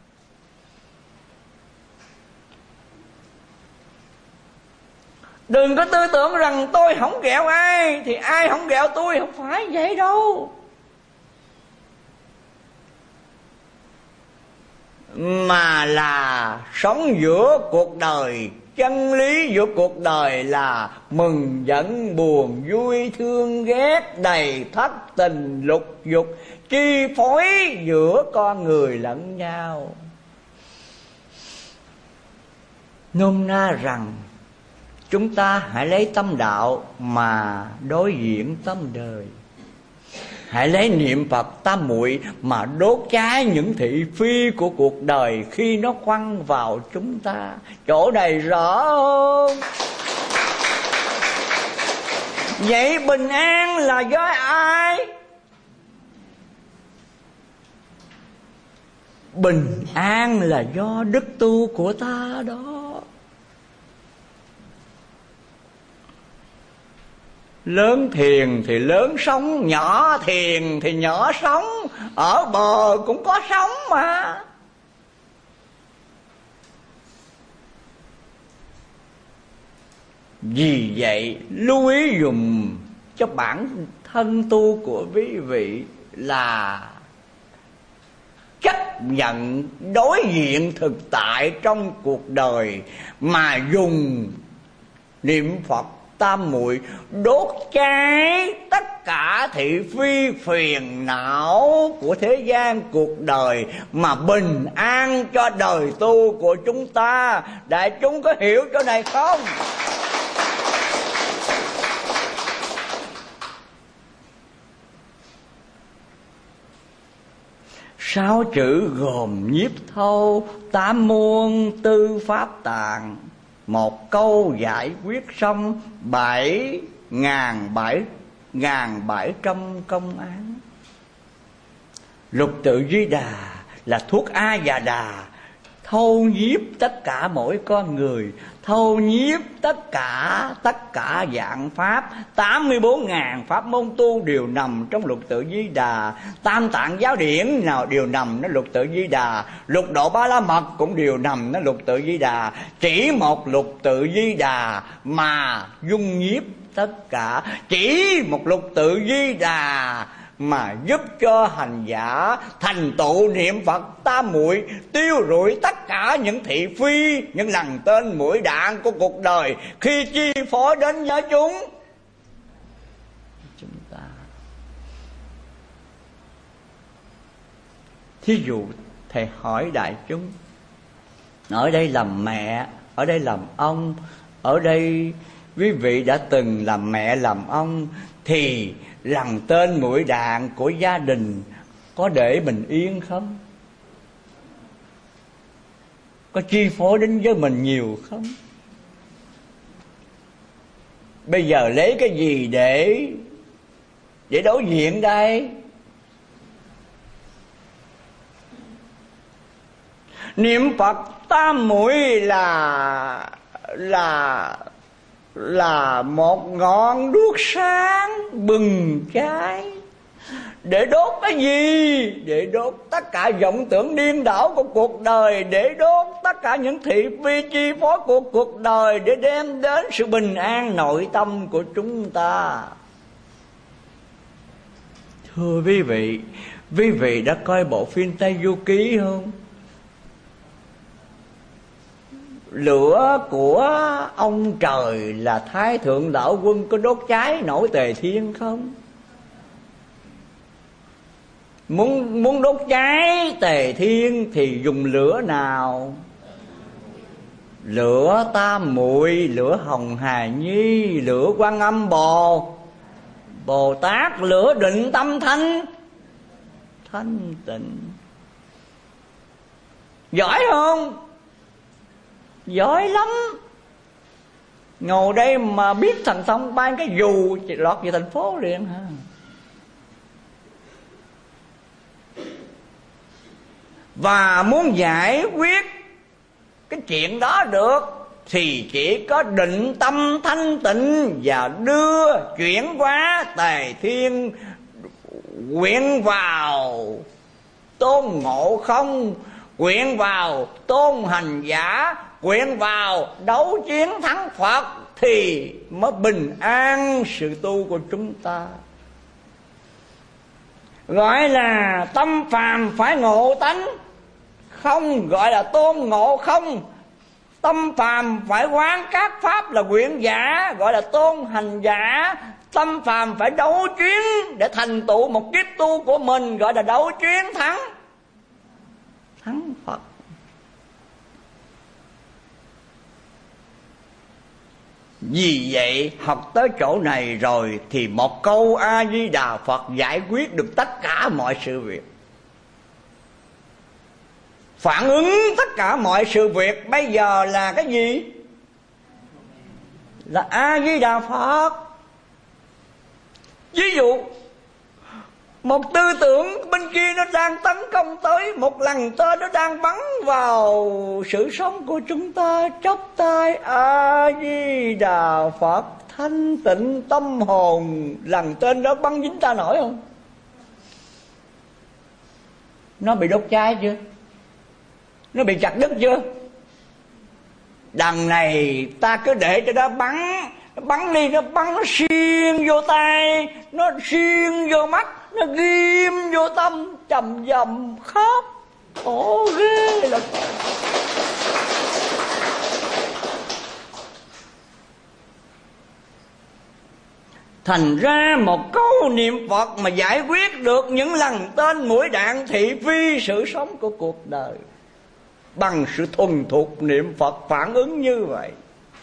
Đừng có tư tưởng rằng tôi không ghẹo ai thì ai không ghẹo tôi, không phải vậy đâu. Mà là sống giữa cuộc đời. Chân lý giữa cuộc đời là mừng giận buồn vui thương ghét, đầy thất tình lục dục, chi phối giữa con người lẫn nhau. Nôm na rằng chúng ta hãy lấy tâm đạo mà đối diện tâm đời. Hãy lấy niệm Phật tam muội mà đốt cháy những thị phi của cuộc đời khi nó quăng vào chúng ta. Chỗ này rõ không? Vậy bình an là do ai? Bình an là do đức tu của ta đó. Lớn thiền thì lớn sống, nhỏ thiền thì nhỏ sống. Ở bờ cũng có sống mà. Vì vậy lưu ý dùm cho bản thân tu của quý vị là chấp nhận đối diện thực tại trong cuộc đời, mà dùng niệm Phật tam muội đốt cháy tất cả thị phi phiền não của thế gian cuộc đời, mà bình an cho đời tu của chúng ta. Đại chúng có hiểu chỗ này không? Sáu chữ gồm nhiếp thâu, tám muôn tư pháp tạng. Một câu giải quyết xong 7.700 công án. Lục tự Di Đà là thuốc A Già Đà, thâu nhiếp tất cả mỗi con người, thâu nhiếp tất cả dạng pháp. 84.000 pháp môn tu đều nằm trong lục tự Di Đà. Tam tạng giáo điển nào đều nằm nó lục tự Di Đà. Lục độ Ba La Mật cũng đều nằm nó lục tự Di Đà. Chỉ một lục tự Di Đà mà dung nhiếp tất cả. Chỉ một lục tự Di Đà mà giúp cho hành giả thành tựu niệm Phật tam muội, tiêu rụi tất cả những thị phi, những lằn tên mũi đạn của cuộc đời khi chi phối đến với chúng ta. Thí dụ thầy hỏi đại chúng, ở đây làm mẹ, ở đây làm ông, ở đây quý vị đã từng làm mẹ làm ông, thì lằn tên mũi đạn của gia đình có để bình yên không? Có chi phối đến với mình nhiều không? Bây giờ lấy cái gì để đối diện đây? Niệm Phật tam muội là một ngọn đuốc sáng bừng cháy. Để đốt cái gì? Để đốt tất cả vọng tưởng điên đảo của cuộc đời, để đốt tất cả những thị phi chi phối của cuộc đời, để đem đến sự bình an nội tâm của chúng ta. Thưa quý vị đã coi bộ phim Tây Du Ký không? Lửa của ông trời là Thái Thượng Lão Quân có đốt cháy nổi Tề Thiên không? Muốn đốt cháy Tề Thiên thì dùng lửa nào? Lửa tam muội, lửa Hồng Hà Nhi, lửa Quan Âm Bồ Tát, lửa định tâm thanh tịnh. Giỏi không? Giỏi lắm. Ngồi đây mà biết thần thông ban cái dù chỉ lọt về thành phố liền hả? Và muốn giải quyết cái chuyện đó được thì chỉ có định tâm thanh tịnh và đưa chuyển hóa Tề Thiên quyện vào Tôn Ngộ Không, quyện vào tôn hành giả, quyện vào đấu chiến thắng Phật, thì mới bình an sự tu của chúng ta. Gọi là tâm phàm phải ngộ tánh, không gọi là tôn ngộ không. Tâm phàm phải quán các pháp là quyện giả, gọi là tôn hành giả. Tâm phàm phải đấu chuyến để thành tựu một kiếp tu của mình, gọi là đấu chuyến thắng Phật. Vì vậy học tới chỗ này rồi thì một câu A Di Đà Phật giải quyết được tất cả mọi sự việc, phản ứng tất cả mọi sự việc. Bây giờ là cái gì? Là A Di Đà Phật. Ví dụ một tư tưởng bên kia nó đang tấn công tới, một lần tên nó đang bắn vào sự sống của chúng ta, chắp tay A Di Đà Phật, thanh tịnh tâm hồn. Lần tên đó bắn dính ta nổi không? Nó bị đốt cháy chưa? Nó bị chặt đứt chưa? Đằng này ta cứ để cho nó bắn đi, nó bắn, nó xuyên vô tay, nó xuyên vô mắt, nó ghim vô tâm, trầm dầm khóc khổ ghê là. Thành ra một câu niệm Phật mà giải quyết được những lần tên mũi đạn thị phi sự sống của cuộc đời. Bằng sự thuần thục niệm Phật phản ứng như vậy,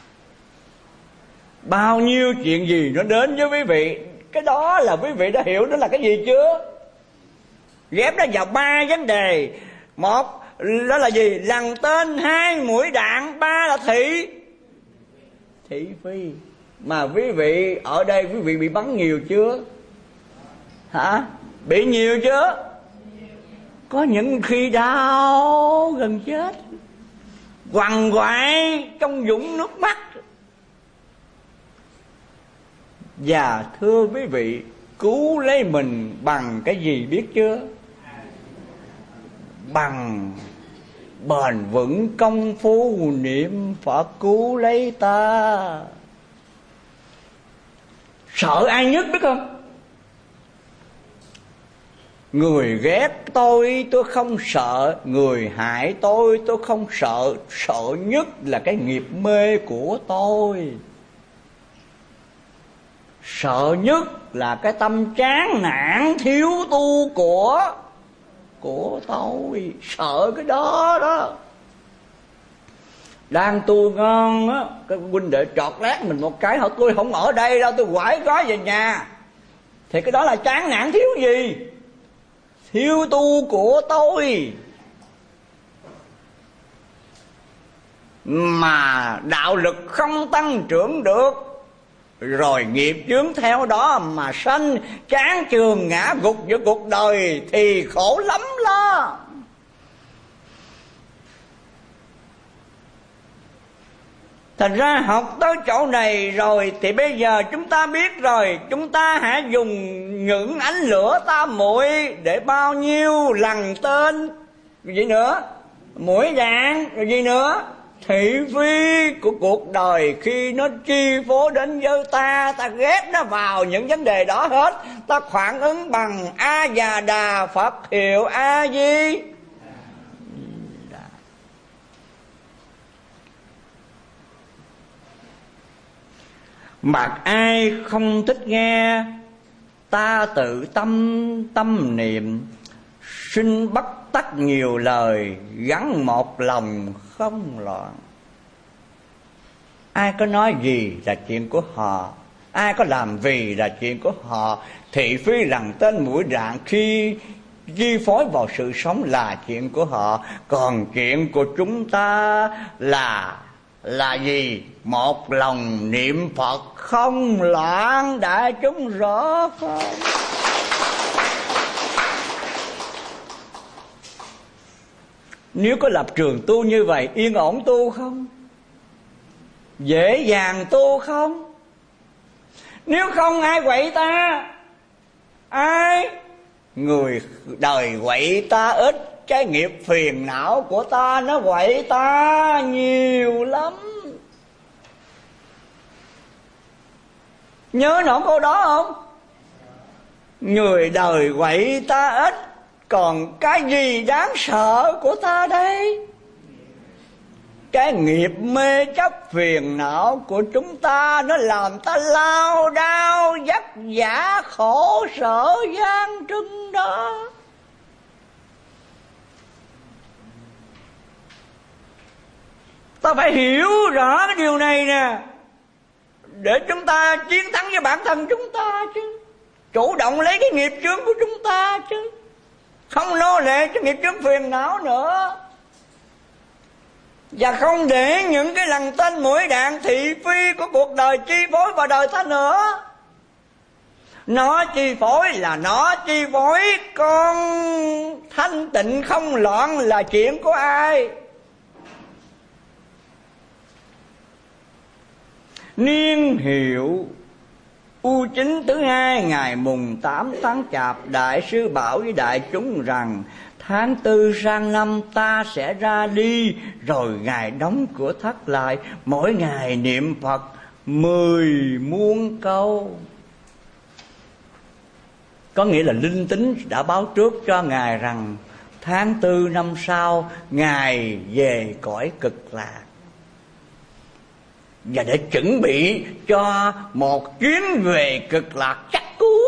bao nhiêu chuyện gì nó đến với quý vị. Cái đó là quý vị đã hiểu đó là cái gì chưa? Ghép nó vào 3 vấn đề. Một đó là gì? Lần tên. 2 mũi đạn. 3 là thị phi. Mà quý vị ở đây quý vị bị bắn nhiều chưa? Hả? Bị nhiều chưa? Có những khi đau gần chết, quằn quại trong vũng nước mắt. Và thưa quý vị, cứu lấy mình bằng cái gì biết chưa? Bằng bền vững công phu niệm Phật cứu lấy ta. Sợ ai nhất biết không? Người ghét tôi không sợ, người hại tôi không sợ. Sợ nhất là cái nghiệp mê của tôi. Sợ nhất là cái tâm chán nản thiếu tu của tôi. Sợ cái đó đó. Đang tu ngon á, cái huynh đệ trọt lát mình một cái, hỏi tôi không ở đây đâu, tôi quải gói về nhà. Thì cái đó là chán nản thiếu gì? Thiếu tu của tôi. Mà đạo lực không tăng trưởng được, rồi nghiệp chướng theo đó mà sanh chán chường ngã gục giữa cuộc đời thì khổ lắm lo. Thành ra học tới chỗ này rồi thì bây giờ chúng ta biết rồi, chúng ta hãy dùng những ánh lửa tam muội để bao nhiêu lần tên, rồi gì nữa, mũi đạn, rồi gì nữa, thị phi của cuộc đời khi nó chi phối đến với ta, ta ghét nó vào những vấn đề đó hết. Ta phản ứng bằng A Già Đà Phật hiệu A Di. Mà ai không thích nghe, ta tự tâm niệm, sinh bất tắc nhiều lời, gắn một lòng không loạn. Ai có nói gì là chuyện của họ, ai có làm gì là chuyện của họ. Thị phi lần tên mũi đạn khi chi phối vào sự sống là chuyện của họ. Còn chuyện của chúng ta là gì? Một lòng niệm Phật không loạn. Đại chúng rõ không? Nếu có lập trường tu như vậy, yên ổn tu không? Dễ dàng tu không? Nếu không ai quậy ta? Ai? Người đời quậy ta ít, cái nghiệp phiền não của ta nó quậy ta nhiều lắm. Nhớ nổi câu đó không? Người đời quậy ta ít, còn cái gì đáng sợ của ta đây? Cái nghiệp mê chấp phiền não của chúng ta, nó làm ta lao đao vất vả khổ sở gian truân đó. Ta phải hiểu rõ cái điều này nè, để chúng ta chiến thắng với bản thân chúng ta chứ. Chủ động lấy cái nghiệp chướng của chúng ta chứ, không nô lệ cho nghiệp chướng phiền não nữa. Và không để những cái lằn tên mũi đạn thị phi của cuộc đời chi phối vào đời ta nữa. Nó chi phối là nó chi phối, con thanh tịnh không loạn là chuyện của ai? Niên hiệu U Chính thứ 2 ngày mùng 8 tháng Chạp, Đại sư bảo với đại chúng rằng tháng 4 sang năm ta sẽ ra đi, rồi Ngài đóng cửa thất lại, mỗi ngày niệm Phật 10 muôn câu. Có nghĩa là linh tính đã báo trước cho Ngài rằng tháng 4 năm sau Ngài về cõi cực lạc. Và để chuẩn bị cho một chuyến về cực lạc chắc cú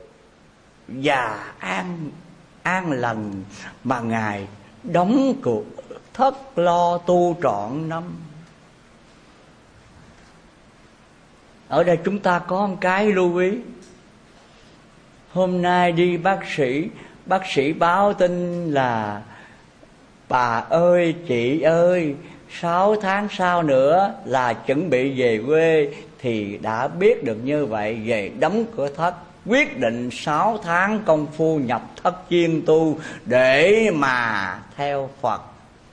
và an lành mà Ngài đóng cửa thất lo tu trọn năm. Ở đây chúng ta có một cái lưu ý. Hôm nay đi bác sĩ báo tin là bà ơi, chị ơi, 6 tháng sau nữa là chuẩn bị về quê. Thì đã biết được như vậy, về đóng cửa thất, quyết định 6 tháng công phu nhập thất chuyên tu để mà theo Phật.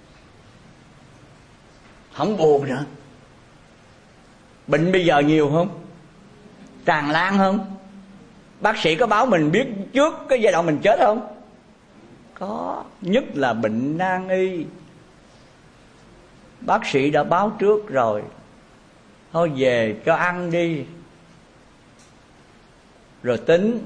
Không buồn nữa. Bệnh bây giờ nhiều không? Tràn lan không? Bác sĩ có báo mình biết trước cái giai đoạn mình chết không? Có. Nhất là bệnh nan y, bác sĩ đã báo trước rồi. Thôi về cho ăn đi rồi tính.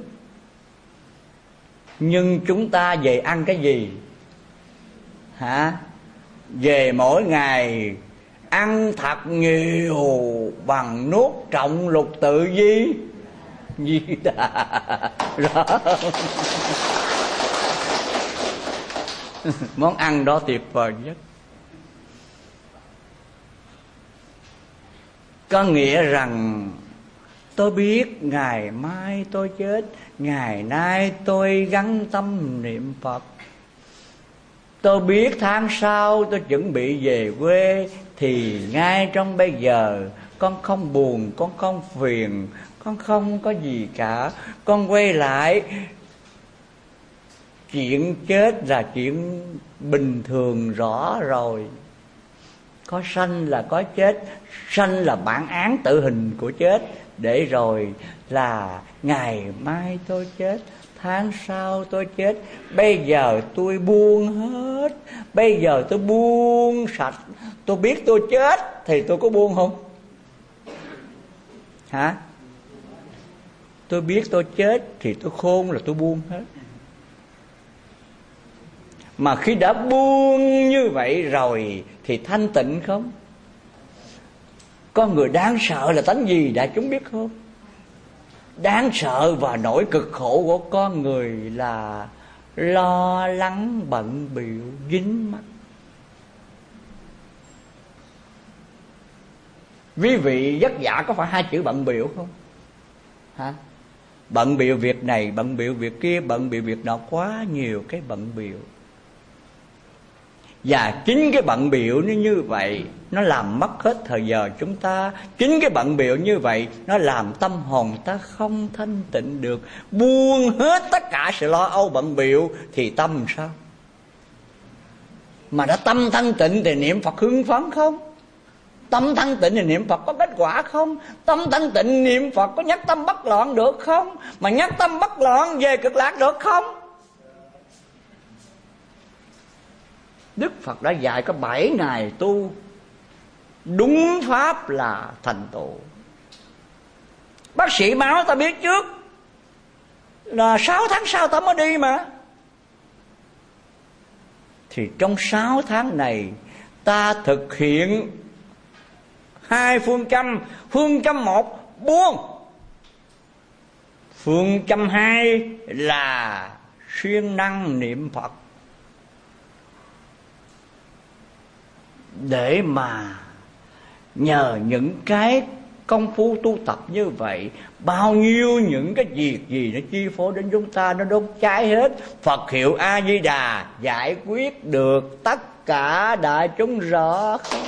Nhưng chúng ta về ăn cái gì? Hả? Về mỗi ngày ăn thật nhiều bằng nuốt trọng lục tự Di Đà. Rõ không? Món ăn đó tuyệt vời nhất. Có nghĩa rằng tôi biết ngày mai tôi chết, ngày nay tôi gắn tâm niệm Phật. Tôi biết tháng sau tôi chuẩn bị về quê, thì ngay trong bây giờ con không buồn, con không phiền, con không có gì cả. Con quay lại, chuyện chết là chuyện bình thường rõ rồi. Có sanh là có chết, sanh là bản án tử hình của chết. Để rồi là ngày mai tôi chết, tháng sau tôi chết. Bây giờ tôi buông hết, bây giờ tôi buông sạch. Tôi biết tôi chết thì tôi có buông không? Hả? Tôi biết tôi chết thì tôi khôn là tôi buông hết. Mà khi đã buông như vậy rồi thì thanh tịnh không? Con người đáng sợ là tánh gì đại chúng biết không? Đáng sợ và nỗi cực khổ của con người là lo lắng bận bịu dính mắc. Quý vị vất vả có phải 2 chữ bận bịu không? Hả? Bận bịu việc này, bận bịu việc kia, bận bịu việc nọ, quá nhiều cái bận bịu. Và chính cái bận bịu nó như vậy, nó làm mất hết thời giờ chúng ta. Chính cái bận bịu như vậy, nó làm tâm hồn ta không thanh tịnh được. Buông hết tất cả sự lo âu bận bịu thì tâm sao? Mà đã tâm thanh tịnh thì niệm Phật hưng phấn không? Tâm thanh tịnh thì niệm Phật có kết quả không? Tâm thanh tịnh niệm Phật có nhắc tâm bất loạn được không? Mà nhắc tâm bất loạn về cực lạc được không? Đức Phật đã dạy có 7 ngày tu, đúng pháp là thành tựu. Bác sĩ báo ta biết trước là 6 tháng sau ta mới đi mà. Thì trong 6 tháng này ta thực hiện 2 phương châm. Phương châm 1 buông, phương châm 2 là siêng năng niệm Phật, để mà nhờ những cái công phu tu tập như vậy, bao nhiêu những cái việc gì nó chi phối đến chúng ta nó đốt cháy hết. Phật hiệu A Di Đà giải quyết được tất cả đại chúng, rõ không?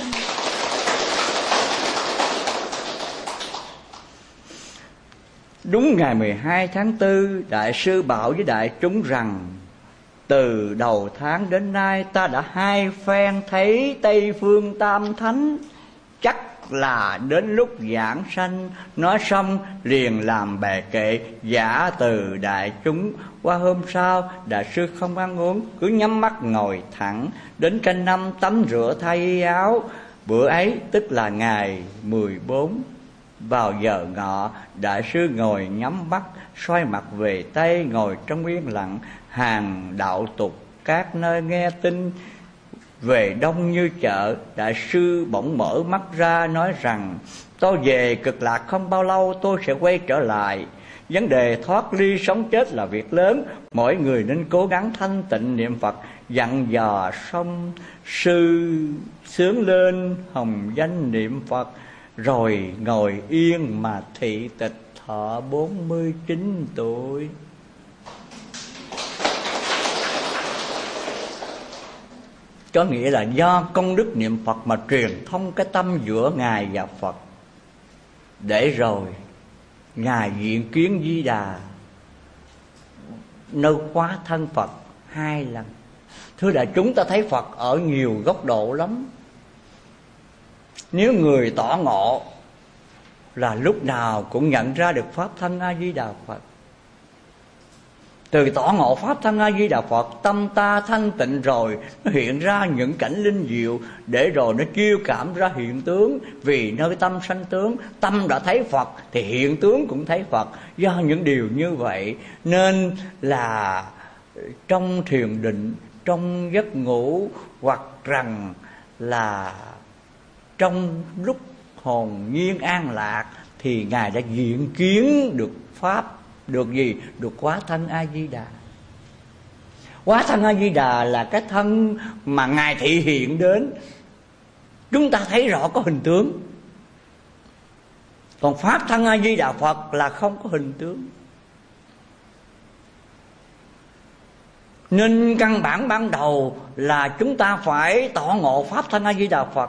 Đúng ngày 12 tháng 4, Đại sư bảo với đại chúng rằng: từ đầu tháng đến nay ta đã 2 phen thấy Tây Phương Tam Thánh, chắc là đến lúc giảng sanh. Nói xong liền làm bài kệ giả từ đại chúng. Qua hôm sau, đại sư không ăn uống, cứ nhắm mắt ngồi thẳng. Đến canh 5 tắm rửa thay áo. Bữa ấy tức là ngày 14. Vào giờ ngọ, đại sư ngồi nhắm mắt, xoay mặt về Tây, ngồi trong yên lặng. Hàng đạo tục các nơi nghe tin về đông như chợ. Đại sư bỗng mở mắt ra nói rằng: tôi về Cực Lạc không bao lâu tôi sẽ quay trở lại. Vấn đề thoát ly sống chết là việc lớn, mỗi người nên cố gắng thanh tịnh niệm Phật. Dặn dò xong, sư sướng lên hồng danh niệm Phật, rồi ngồi yên mà thị tịch thọ 49 tuổi. Có nghĩa là do công đức niệm Phật mà truyền thông cái tâm giữa Ngài và Phật. Để rồi Ngài diện kiến Di Đà nơi hóa thân Phật 2 lần. Thưa đại chúng, ta thấy Phật ở nhiều góc độ lắm. Nếu người tỏ ngộ là lúc nào cũng nhận ra được pháp thân A Di Đà Phật. Từ tỏ ngộ pháp thân A Di Đà Phật, tâm ta thanh tịnh rồi, nó hiện ra những cảnh linh diệu, để rồi nó chiêu cảm ra hiện tướng. Vì nơi tâm sanh tướng, tâm đã thấy Phật thì hiện tướng cũng thấy Phật. Do những điều như vậy nên là trong thiền định, trong giấc ngủ, hoặc rằng là trong lúc hồn nhiên an lạc, thì Ngài đã diện kiến được pháp. Được gì? Được hóa thân A Di Đà. Hóa thân A Di Đà là cái thân mà Ngài thị hiện đến, chúng ta thấy rõ có hình tướng. Còn pháp thân A Di Đà Phật là không có hình tướng. Nên căn bản ban đầu là chúng ta phải tỏ ngộ pháp thân A Di Đà Phật.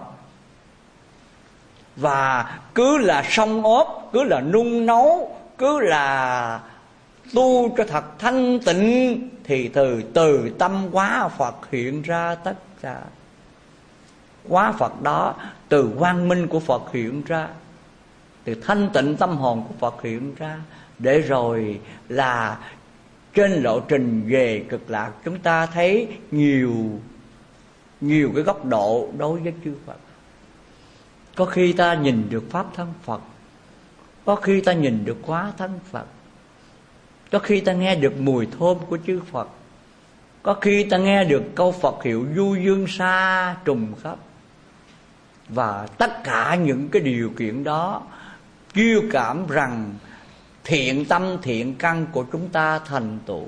Và cứ là xông ốp, cứ là nung nấu, cứ là tu cho thật thanh tịnh, thì từ tâm hóa Phật hiện ra tất cả. Hóa Phật đó từ quang minh của Phật hiện ra, từ thanh tịnh tâm hồn của Phật hiện ra. Để rồi là trên lộ trình về Cực Lạc, chúng ta thấy nhiều cái góc độ đối với chư Phật. Có khi ta nhìn được pháp thân Phật, có khi ta nhìn được hóa thân Phật, có khi ta nghe được mùi thơm của chư Phật, có khi ta nghe được câu Phật hiệu du dương xa trùng khắp. Và tất cả những cái điều kiện đó chiêu cảm rằng thiện tâm thiện căn của chúng ta thành tựu.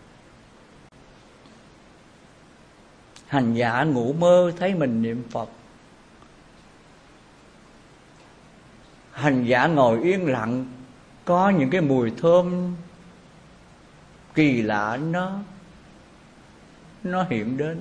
Hành giả ngủ mơ thấy mình niệm Phật, hành giả ngồi yên lặng có những cái mùi thơm kỳ lạ nó hiện đến.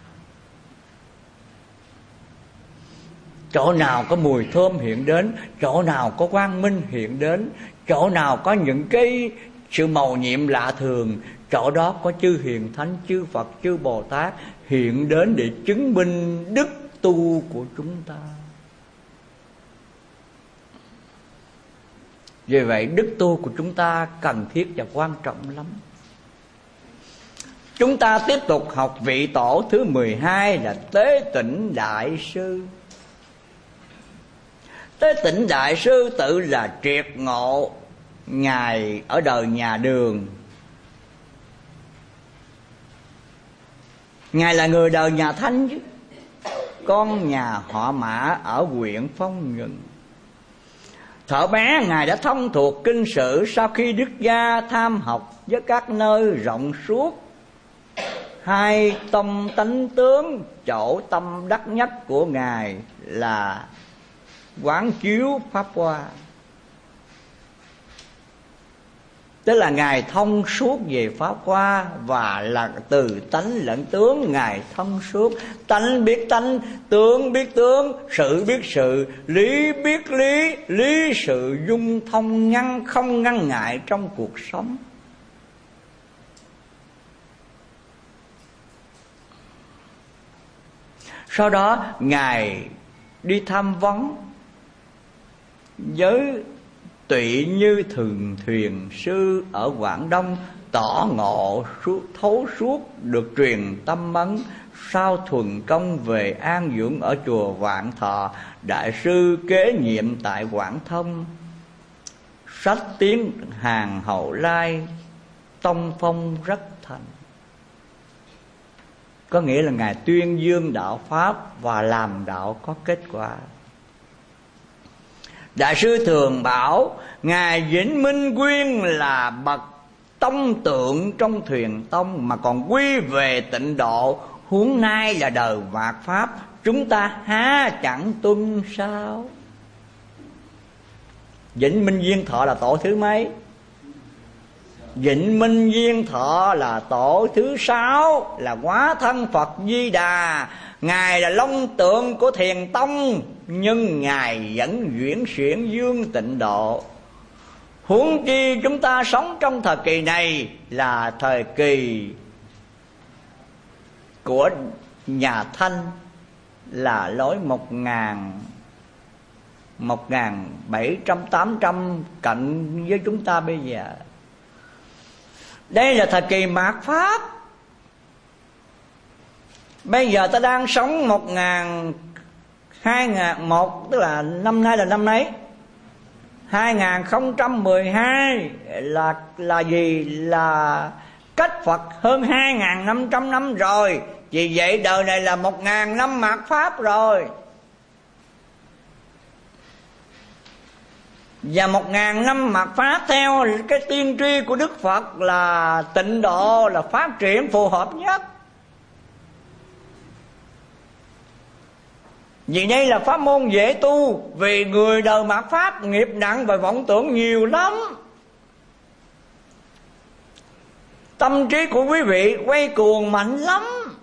Chỗ nào có mùi thơm hiện đến, chỗ nào có quang minh hiện đến, chỗ nào có những cái sự màu nhiệm lạ thường, chỗ đó có chư hiền thánh, chư Phật, chư Bồ Tát hiện đến để chứng minh đức tu của chúng ta. Vì vậy đức tu của chúng ta cần thiết và quan trọng lắm. Chúng ta tiếp tục học vị tổ thứ 12 là Tế Tịnh Đại Sư. Tế Tịnh Đại Sư tự là triệt ngộ. Ngài ở đời nhà Đường, Ngài là người đời nhà Thanh chứ, con nhà họ Mã ở huyện Phong Nhuận. Thuở bé Ngài đã thông thuộc kinh sử, sau khi Đức Gia tham học với các nơi rộng suốt. Hai tông tánh tướng, chỗ tâm đắc nhất của Ngài là quán chiếu Pháp Hoa. Tức là Ngài thông suốt về Pháp Hoa, và là từ tánh lẫn tướng Ngài thông suốt. Tánh biết tánh, tướng biết tướng, sự biết sự, lý biết lý, lý sự dung thông không ngăn ngại trong cuộc sống. Sau đó Ngài đi tham vấn với Tụy Như Thường Thuyền Sư ở Quảng Đông, tỏ ngộ thấu suốt, được truyền tâm ấn. Sau thuần công về an dưỡng ở chùa Vạn Thọ, Đại sư kế nhiệm tại Quảng Thông. Sách tiếng Hàn Hậu Lai, tông phong rất thành. Có nghĩa là Ngài tuyên dương đạo Pháp và làm đạo có kết quả. Đại sư thường bảo Ngài Vĩnh Minh Quyên là bậc tông tượng trong thuyền tông, mà còn quy về tịnh độ. Huống nay là đời mạt Pháp, chúng ta há chẳng tuân sao? Vĩnh Minh Duyên Thọ là tổ thứ mấy? Vĩnh Minh Duyên Thọ là tổ thứ 6, là hóa thân Phật Di Đà. Ngài là long tượng của Thiền Tông, nhưng Ngài vẫn chuyển xiển dương tịnh độ. Huống chi chúng ta sống trong thời kỳ này là thời kỳ của nhà Thanh, là lối 1700-800 cận với chúng ta bây giờ. Đây là thời kỳ mạt Pháp. Bây giờ ta đang sống 2001, tức là năm nay là năm nấy 2012 là gì? Là cách Phật hơn 2500 năm rồi. Vì vậy đời này là 1000 năm mạt Pháp rồi. Và 1000 năm mạt Pháp theo cái tiên tri của Đức Phật là tịnh độ là phát triển phù hợp nhất. Vì đây là pháp môn dễ tu, vì người đời mạt Pháp nghiệp nặng và vọng tưởng nhiều lắm. Tâm trí của quý vị quay cuồng mạnh lắm.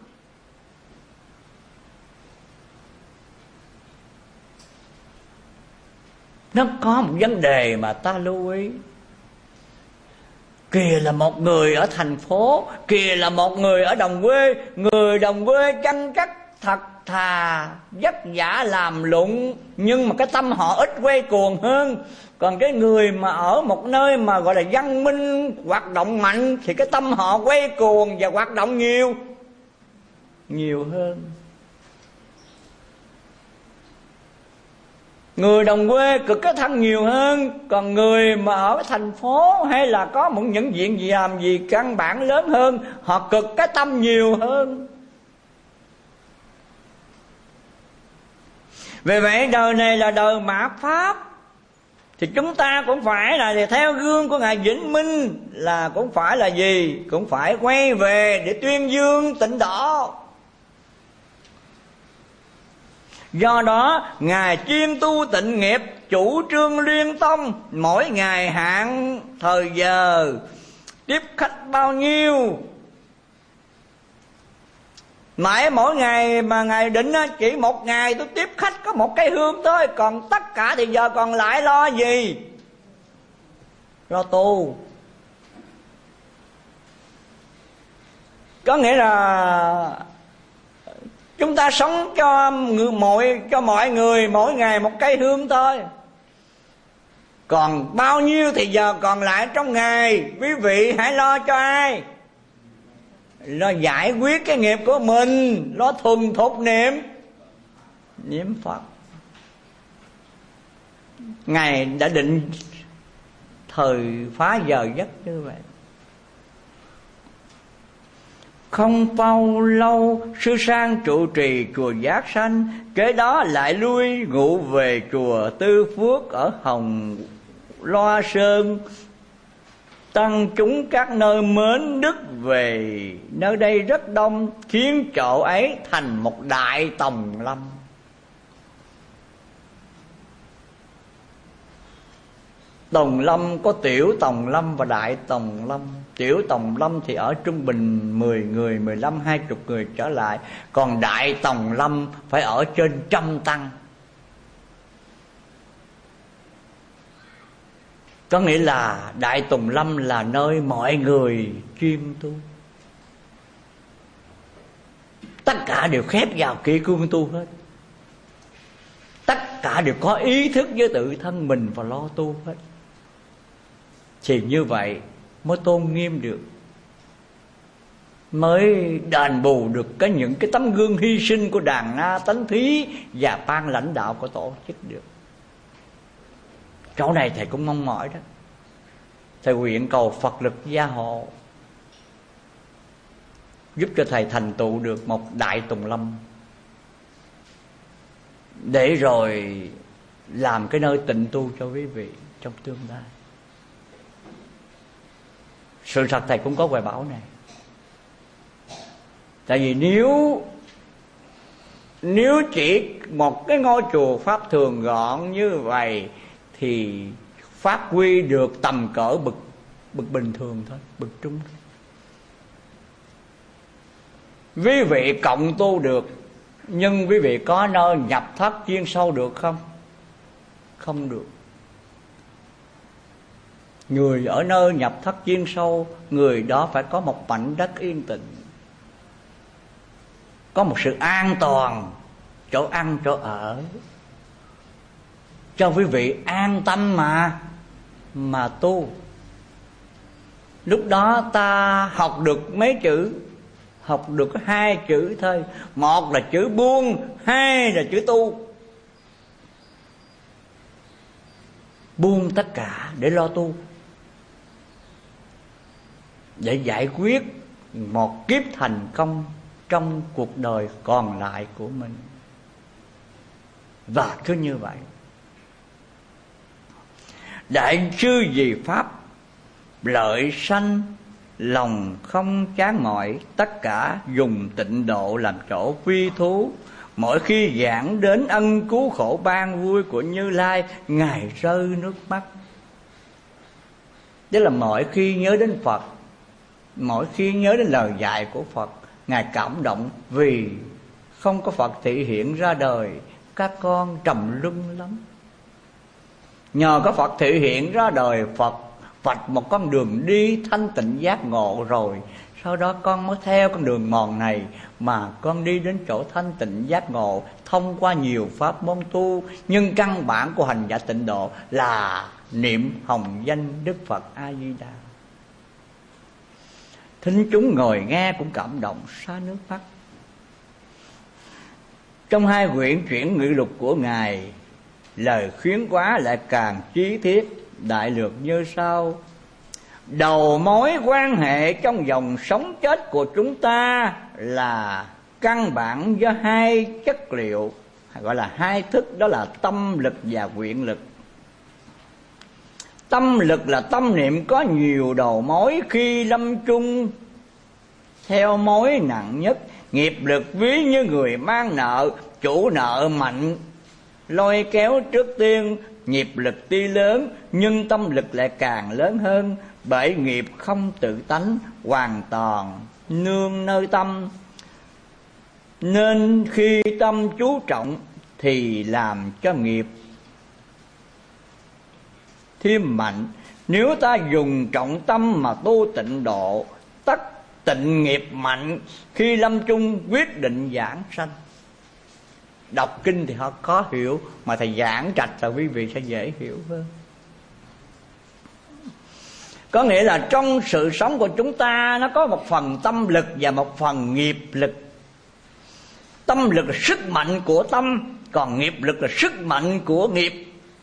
Nó có một vấn đề mà ta lưu ý. Kìa là một người ở thành phố, kìa là một người ở đồng quê. Người đồng quê chân chất thật thà, vất vả làm lụng, nhưng mà cái tâm họ ít quay cuồng hơn. Còn cái người mà ở một nơi mà gọi là văn minh, hoạt động mạnh, thì cái tâm họ quay cuồng và hoạt động nhiều hơn. Người đồng quê cực cái thân nhiều hơn. Còn người mà ở thành phố hay là có một những chuyện gì làm gì căn bản lớn hơn, họ cực cái tâm nhiều hơn. Vì vậy đời này là đời mạt Pháp, thì chúng ta cũng phải là theo gương của Ngài Vĩnh Minh, là cũng phải là gì? Cũng phải quay về để tuyên dương tịnh độ. Do đó Ngài chuyên tu tịnh nghiệp, chủ trương liên tông, mỗi ngày hạn thời giờ, tiếp khách bao nhiêu. Mãi mỗi ngày mà Ngài định chỉ một ngày tôi tiếp khách có một cái hương thôi, còn tất cả thì giờ còn lại lo gì? Lo tu. Có nghĩa là chúng ta sống cho mọi người mỗi ngày một cây hương thôi. Còn bao nhiêu thì giờ còn lại trong ngày, quý vị hãy lo cho ai? Lo giải quyết cái nghiệp của mình, lo thuần thục niệm Phật. Ngài đã định thời phá giờ giấc như vậy. Không bao lâu sư sang trụ trì chùa Giác Sanh, kế đó lại lui ngụ về chùa Tư Phước ở Hồng Loa Sơn. Tăng chúng các nơi mến đức về nơi đây rất đông, khiến chỗ ấy thành một đại tòng lâm. Tòng lâm có tiểu tòng lâm và đại tòng lâm. Tiểu tòng lâm thì ở trung bình 10 người, 15, 20 người trở lại. Còn đại tòng lâm phải ở trên 100 tăng. Có nghĩa là đại tùng lâm là nơi mọi người chuyên tu. Tất cả đều khép vào kỷ cương tu hết. Tất cả đều có ý thức với tự thân mình và lo tu hết. Thì như vậy mới tôn nghiêm được, mới đền bù được những cái tấm gương hy sinh của đàn na tánh thí và ban lãnh đạo của tổ chức được. Chỗ này thầy cũng mong mỏi đó. Thầy nguyện cầu Phật lực gia hộ, giúp cho thầy thành tựu được một đại tùng lâm, để rồi làm cái nơi tịnh tu cho quý vị trong tương lai. Sự thật thầy cũng có hoài bão này. Tại vì nếu chỉ một cái ngôi chùa pháp thường gọn như vậy thì phát huy được tầm cỡ bậc bình thường thôi, bậc trung thôi. Quý vị cộng tu được, nhưng quý vị có nơi nhập thấp chuyên sâu được không? Không được. Người ở nơi nhập thất chuyên sâu, người đó phải có một mảnh đất yên tĩnh, có một sự an toàn, chỗ ăn chỗ ở, cho quý vị an tâm mà tu. Lúc đó ta học được mấy chữ? Học được có 2 chữ thôi. Một là chữ buông, 2 là chữ tu. Buông tất cả để lo tu, để giải quyết một kiếp thành công trong cuộc đời còn lại của mình. Và cứ như vậy, đại sư vì pháp lợi sanh, lòng không chán mỏi, tất cả dùng tịnh độ làm chỗ phi thú. Mỗi khi giảng đến ân cứu khổ ban vui của Như Lai, Ngài rơi nước mắt. Tức là mỗi khi nhớ đến Phật, mỗi khi nhớ đến lời dạy của Phật, Ngài cảm động vì không có Phật thị hiện ra đời, các con trầm luân lắm. Nhờ có Phật thị hiện ra đời, Phật vạch một con đường đi thanh tịnh giác ngộ rồi, sau đó con mới theo con đường mòn này mà con đi đến chỗ thanh tịnh giác ngộ thông qua nhiều pháp môn tu. Nhưng căn bản của hành giả tịnh độ là niệm hồng danh Đức Phật A Di Đà. Thính chúng ngồi nghe cũng cảm động xá nước mắt. Trong 2 quyển chuyển nghị lục của Ngài, lời khuyến hóa lại càng chí thiết, đại lược như sau: đầu mối quan hệ trong dòng sống chết của chúng ta là căn bản do 2 chất liệu, gọi là 2 thức, đó là tâm lực và nguyện lực. Tâm lực là tâm niệm có nhiều đầu mối khi lâm chung theo mối nặng nhất. Nghiệp lực ví như người mang nợ, chủ nợ mạnh lôi kéo trước tiên. Nghiệp lực tuy lớn nhưng tâm lực lại càng lớn hơn, bởi nghiệp không tự tánh, hoàn toàn nương nơi tâm. Nên khi tâm chú trọng thì làm cho nghiệp thêm mạnh. Nếu ta dùng trọng tâm mà tu tịnh độ, tất tịnh nghiệp mạnh, khi lâm chung quyết định giảng sanh. Đọc kinh thì họ khó hiểu, mà thầy giảng trạch là quý vị sẽ dễ hiểu hơn. Có nghĩa là trong sự sống của chúng ta nó có một phần tâm lực và một phần nghiệp lực. Tâm lực là sức mạnh của tâm, còn nghiệp lực là sức mạnh của nghiệp.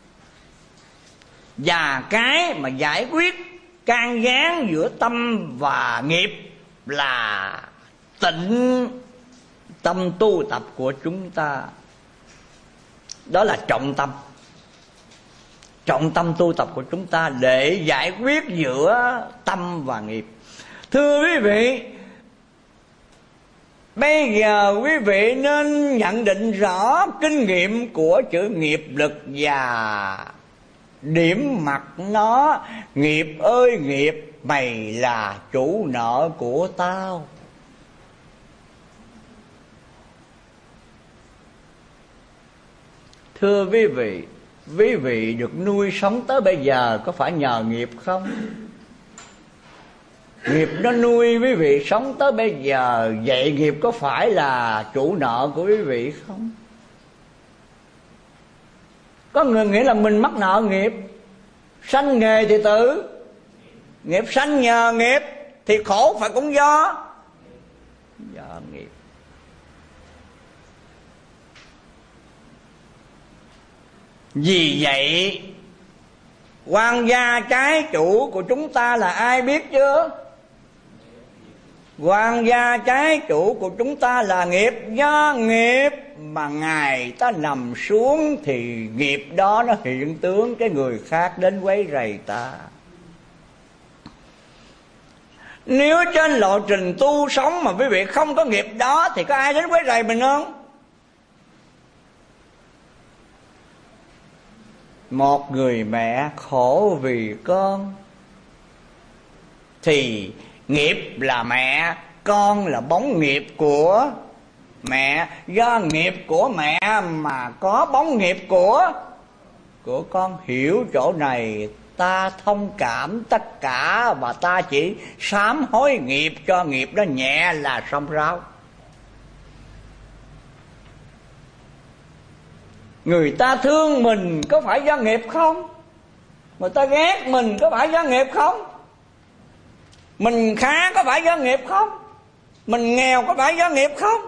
Và cái mà giải quyết can gián giữa tâm và nghiệp là tịnh tâm tu tập của chúng ta. Đó là trọng tâm. Trọng tâm tu tập của chúng ta để giải quyết giữa tâm và nghiệp. Thưa quý vị, bây giờ quý vị nên nhận định rõ kinh nghiệm của chữ nghiệp lực và điểm mặt nó. Nghiệp ơi nghiệp, mày là chủ nợ của tao. Thưa quý vị được nuôi sống tới bây giờ có phải nhờ nghiệp không? Nghiệp nó nuôi quý vị sống tới bây giờ, vậy nghiệp có phải là chủ nợ của quý vị không? Có người nghĩ là mình mắc nợ nghiệp. Sanh nghề thì tử, nghiệp sanh nhờ nghiệp, thì khổ phải cũng do nghiệp. Vì vậy quan gia trái chủ của chúng ta là ai biết chưa? Quan gia trái chủ của chúng ta là nghiệp. Do nghiệp mà ngày ta nằm xuống thì nghiệp đó nó hiện tướng cái người khác đến quấy rầy ta. Nếu trên lộ trình tu sống mà quý vị không có nghiệp đó thì có ai đến quấy rầy mình không? Một người mẹ khổ vì con thì nghiệp là mẹ, con là bóng nghiệp của mẹ. Do nghiệp của mẹ mà có bóng nghiệp của con. Hiểu chỗ này ta thông cảm tất cả, và ta chỉ sám hối nghiệp cho nghiệp đó nhẹ là xong rau. Người ta thương mình có phải do nghiệp không? Người ta ghét mình có phải do nghiệp không? Mình khá có phải do nghiệp không? Mình nghèo có phải do nghiệp không?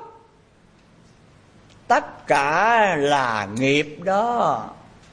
Tất cả là nghiệp đó.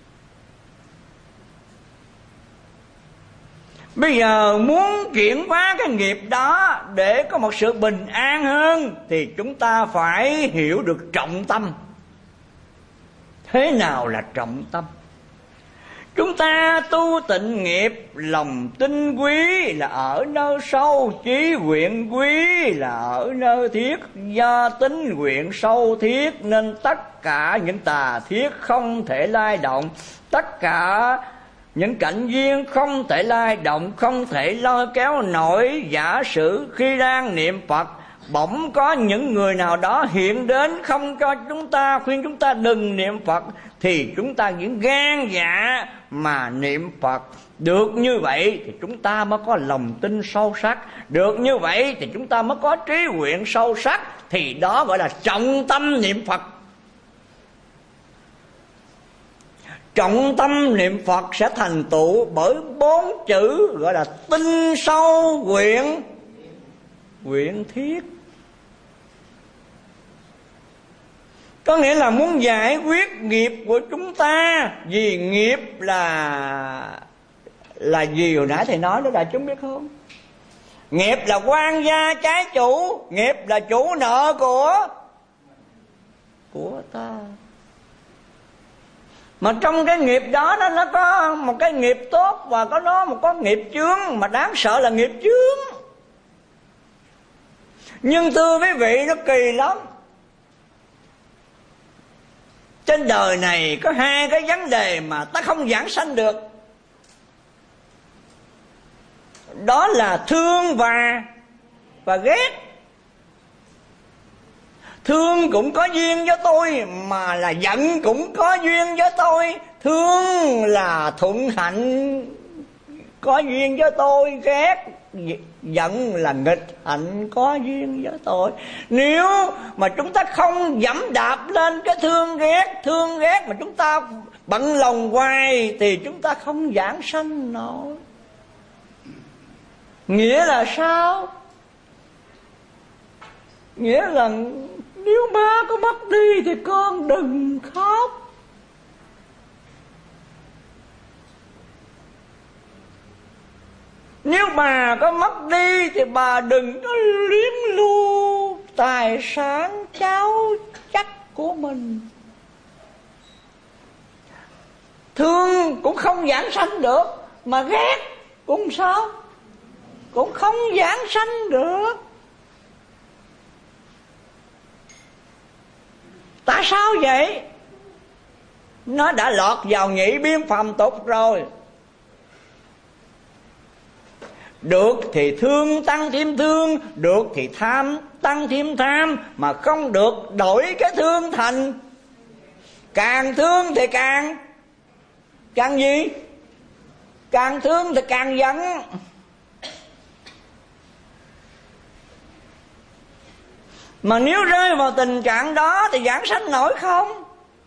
Bây giờ muốn chuyển hóa cái nghiệp đó để có một sự bình an hơn thì chúng ta phải hiểu được trọng tâm. Thế nào là trọng tâm? Chúng ta tu tịnh nghiệp, lòng tinh quý là ở nơi sâu, chí nguyện quý là ở nơi thiết. Do tính nguyện sâu thiết nên tất cả những tà thiết không thể lay động, tất cả những cảnh duyên không thể lay động, không thể lôi kéo nổi. Giả sử khi đang niệm Phật, bỗng có những người nào đó hiện đến không cho chúng ta, khuyên chúng ta đừng niệm Phật, thì chúng ta vẫn gan dạ mà niệm Phật. Được như vậy thì chúng ta mới có lòng tin sâu sắc. Được như vậy thì chúng ta mới có trí nguyện sâu sắc. Thì đó gọi là trọng tâm niệm Phật. Trọng tâm niệm Phật sẽ thành tựu bởi 4 chữ gọi là tinh sâu nguyện thiết. Có nghĩa là muốn giải quyết nghiệp của chúng ta. Vì nghiệp là gì hồi nãy thầy nói đó, đại chúng biết không? Nghiệp là quan gia trái chủ, nghiệp là chủ nợ của ta. Mà trong cái nghiệp đó nó có một cái nghiệp tốt và có nghiệp chướng, mà đáng sợ là nghiệp chướng. Nhưng thưa quý vị, nó kỳ lắm. Trên đời này có 2 cái vấn đề mà ta không giảng sanh được. Đó là thương và ghét. Thương cũng có duyên với tôi, mà là giận cũng có duyên với tôi. Thương là thuận hạnh có duyên với tôi, ghét giận là nghịch hạnh có duyên với tôi. Nếu mà chúng ta không dẫm đạp lên cái thương ghét mà chúng ta bận lòng hoài thì chúng ta không giảng sanh nổi. Nghĩa là sao? Nghĩa là nếu ba có mất đi thì con đừng khóc. Nếu bà có mất đi thì bà đừng có liếm lu tài sản cháu chắc của mình. Thương cũng không giảng sanh được, mà ghét cũng sao? Cũng không giảng sanh được. Tại sao vậy? Nó đã lọt vào nhị biên phàm tục rồi. Được thì thương tăng thêm thương, được thì tham tăng thêm tham, mà không được đổi cái thương thành càng thương thì càng gì? Càng thương thì càng giận. Mà nếu rơi vào tình trạng đó thì giảng sanh nổi không?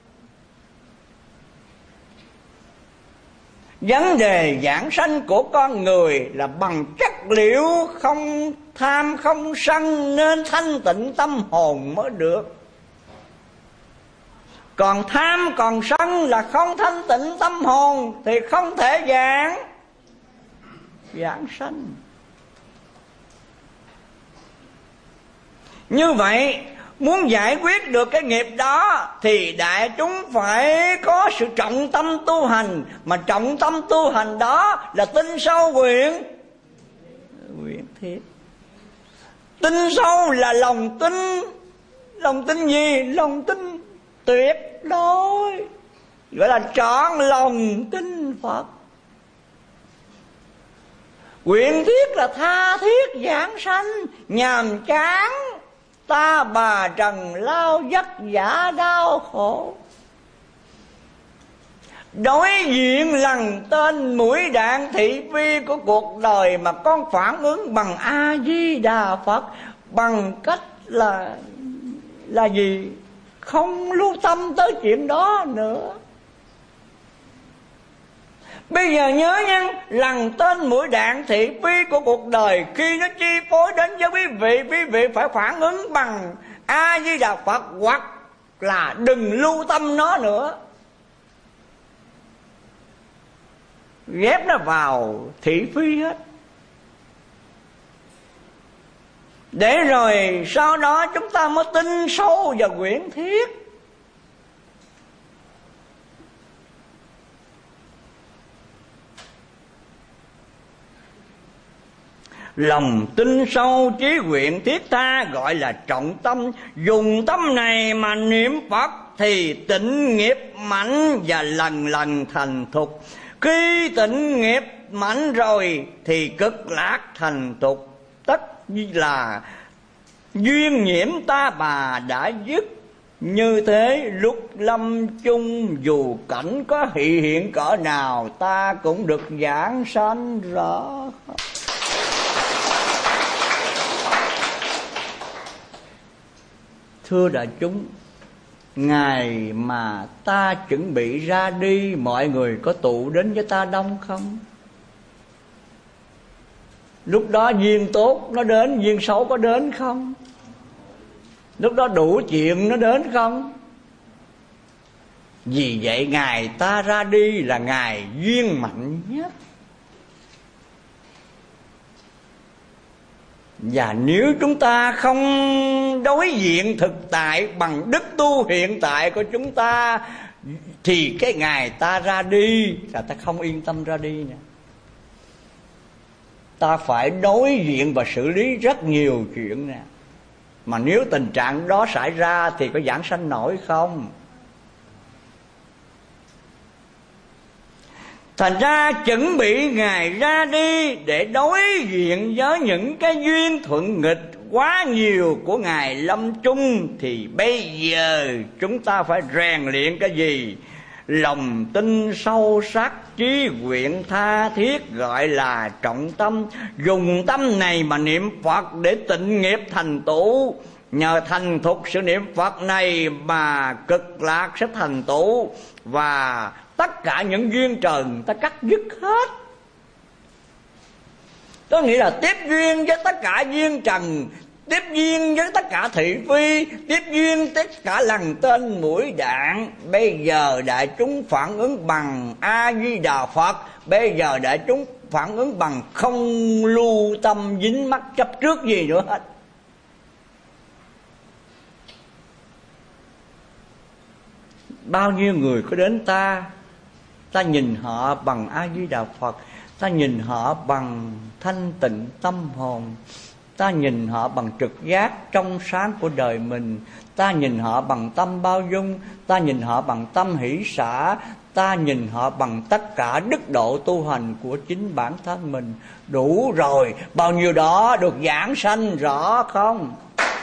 Vấn đề giảng sanh của con người là bằng chất liệu không tham không sân, nên thanh tịnh tâm hồn mới được. Còn tham còn sân là không thanh tịnh tâm hồn thì không thể giảng sanh. Như vậy, muốn giải quyết được cái nghiệp đó thì đại chúng phải có sự trọng tâm tu hành. Mà trọng tâm tu hành đó là tin sâu nguyện thiết. Tin sâu là lòng tin. Lòng tin gì? Lòng tin tuyệt đối, gọi là trọn lòng tin Phật. Nguyện thiết là tha thiết giảng sanh, nhàm chán ta bà trần lao vất vả đau khổ. Đối diện lần tên mũi đạn thị phi của cuộc đời mà con phản ứng bằng A Di Đà Phật, bằng cách là gì? Không lưu tâm tới chuyện đó nữa. Bây giờ nhớ nha, lần tên mũi đạn thị phi của cuộc đời khi nó chi phối đến với quý vị phải phản ứng bằng A Di Đà Phật, hoặc là đừng lưu tâm nó nữa. Ghép nó vào thị phi hết. Để rồi sau đó chúng ta mới tin sâu vào quyển thiết. Lòng tin sâu trí nguyện thiết tha gọi là trọng tâm. Dùng tâm này mà niệm Phật thì tịnh nghiệp mạnh và lần lần thành thục. Khi tịnh nghiệp mạnh rồi thì cực lạc thành thục. Tất là duyên nhiễm ta bà đã dứt. Như thế lúc lâm chung dù cảnh có hiện cỡ nào, ta cũng được giảng sanh rõ. Thưa đại chúng, ngày mà ta chuẩn bị ra đi, mọi người có tụ đến với ta đông không? Lúc đó duyên tốt nó đến, duyên xấu có đến không? Lúc đó đủ chuyện nó đến không? Vì vậy ngày ta ra đi là ngày duyên mạnh nhất. Và nếu chúng ta không đối diện thực tại bằng đức tu hiện tại của chúng ta, thì cái ngày ta ra đi là ta không yên tâm ra đi nè. Ta phải đối diện và xử lý rất nhiều chuyện nè. Mà nếu tình trạng đó xảy ra thì có giảng sanh nổi không? Thành ra chuẩn bị ngày ra đi để đối diện với những cái duyên thuận nghịch quá nhiều của ngày lâm chung, thì bây giờ chúng ta phải rèn luyện cái gì? Lòng tin sâu sắc, trí nguyện tha thiết gọi là trọng tâm. Dùng tâm này mà niệm Phật để tịnh nghiệp thành tựu. Nhờ thành thục sự niệm Phật này mà cực lạc sẽ thành tựu. Và tất cả những duyên trời ta cắt dứt hết. Có nghĩa là tiếp duyên với tất cả duyên trần, tiếp duyên với tất cả thị phi, tiếp duyên tất cả lần tên mũi đạn. Bây giờ đại chúng phản ứng bằng A Di Đà Phật. Bây giờ đại chúng phản ứng bằng không lưu tâm dính mắc chấp trước gì nữa hết. Bao nhiêu người có đến ta nhìn họ bằng A Di Đà Phật, ta nhìn họ bằng thanh tịnh tâm hồn, ta nhìn họ bằng trực giác trong sáng của đời mình, ta nhìn họ bằng tâm bao dung, ta nhìn họ bằng tâm hỷ xả, ta nhìn họ bằng tất cả đức độ tu hành của chính bản thân mình. Đủ rồi, bao nhiêu đó được giảng sanh, rõ không?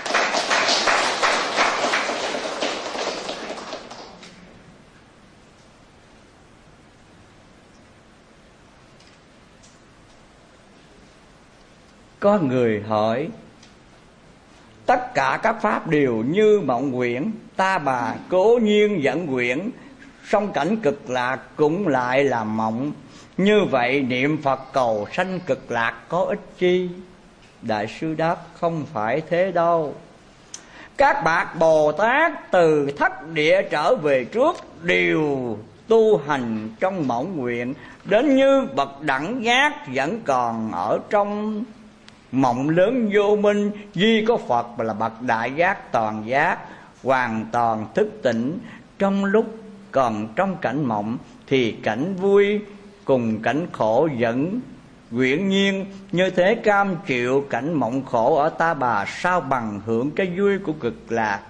Có người hỏi, tất cả các pháp đều như mộng huyễn, ta bà cố nhiên dẫn huyễn, song cảnh cực lạc cũng lại là mộng. Như vậy niệm Phật cầu sanh cực lạc có ích chi? Đại sư đáp, không phải thế đâu. Các bậc Bồ Tát từ thất địa trở về trước đều tu hành trong mộng nguyện, đến như bậc đẳng giác vẫn còn ở trong mộng lớn vô minh. Duy có Phật là bậc đại giác toàn giác, hoàn toàn thức tỉnh. Trong lúc còn trong cảnh mộng thì cảnh vui cùng cảnh khổ vẫn quyển nhiên. Như thế cam chịu cảnh mộng khổ ở ta bà, sao bằng hưởng cái vui của cực lạc?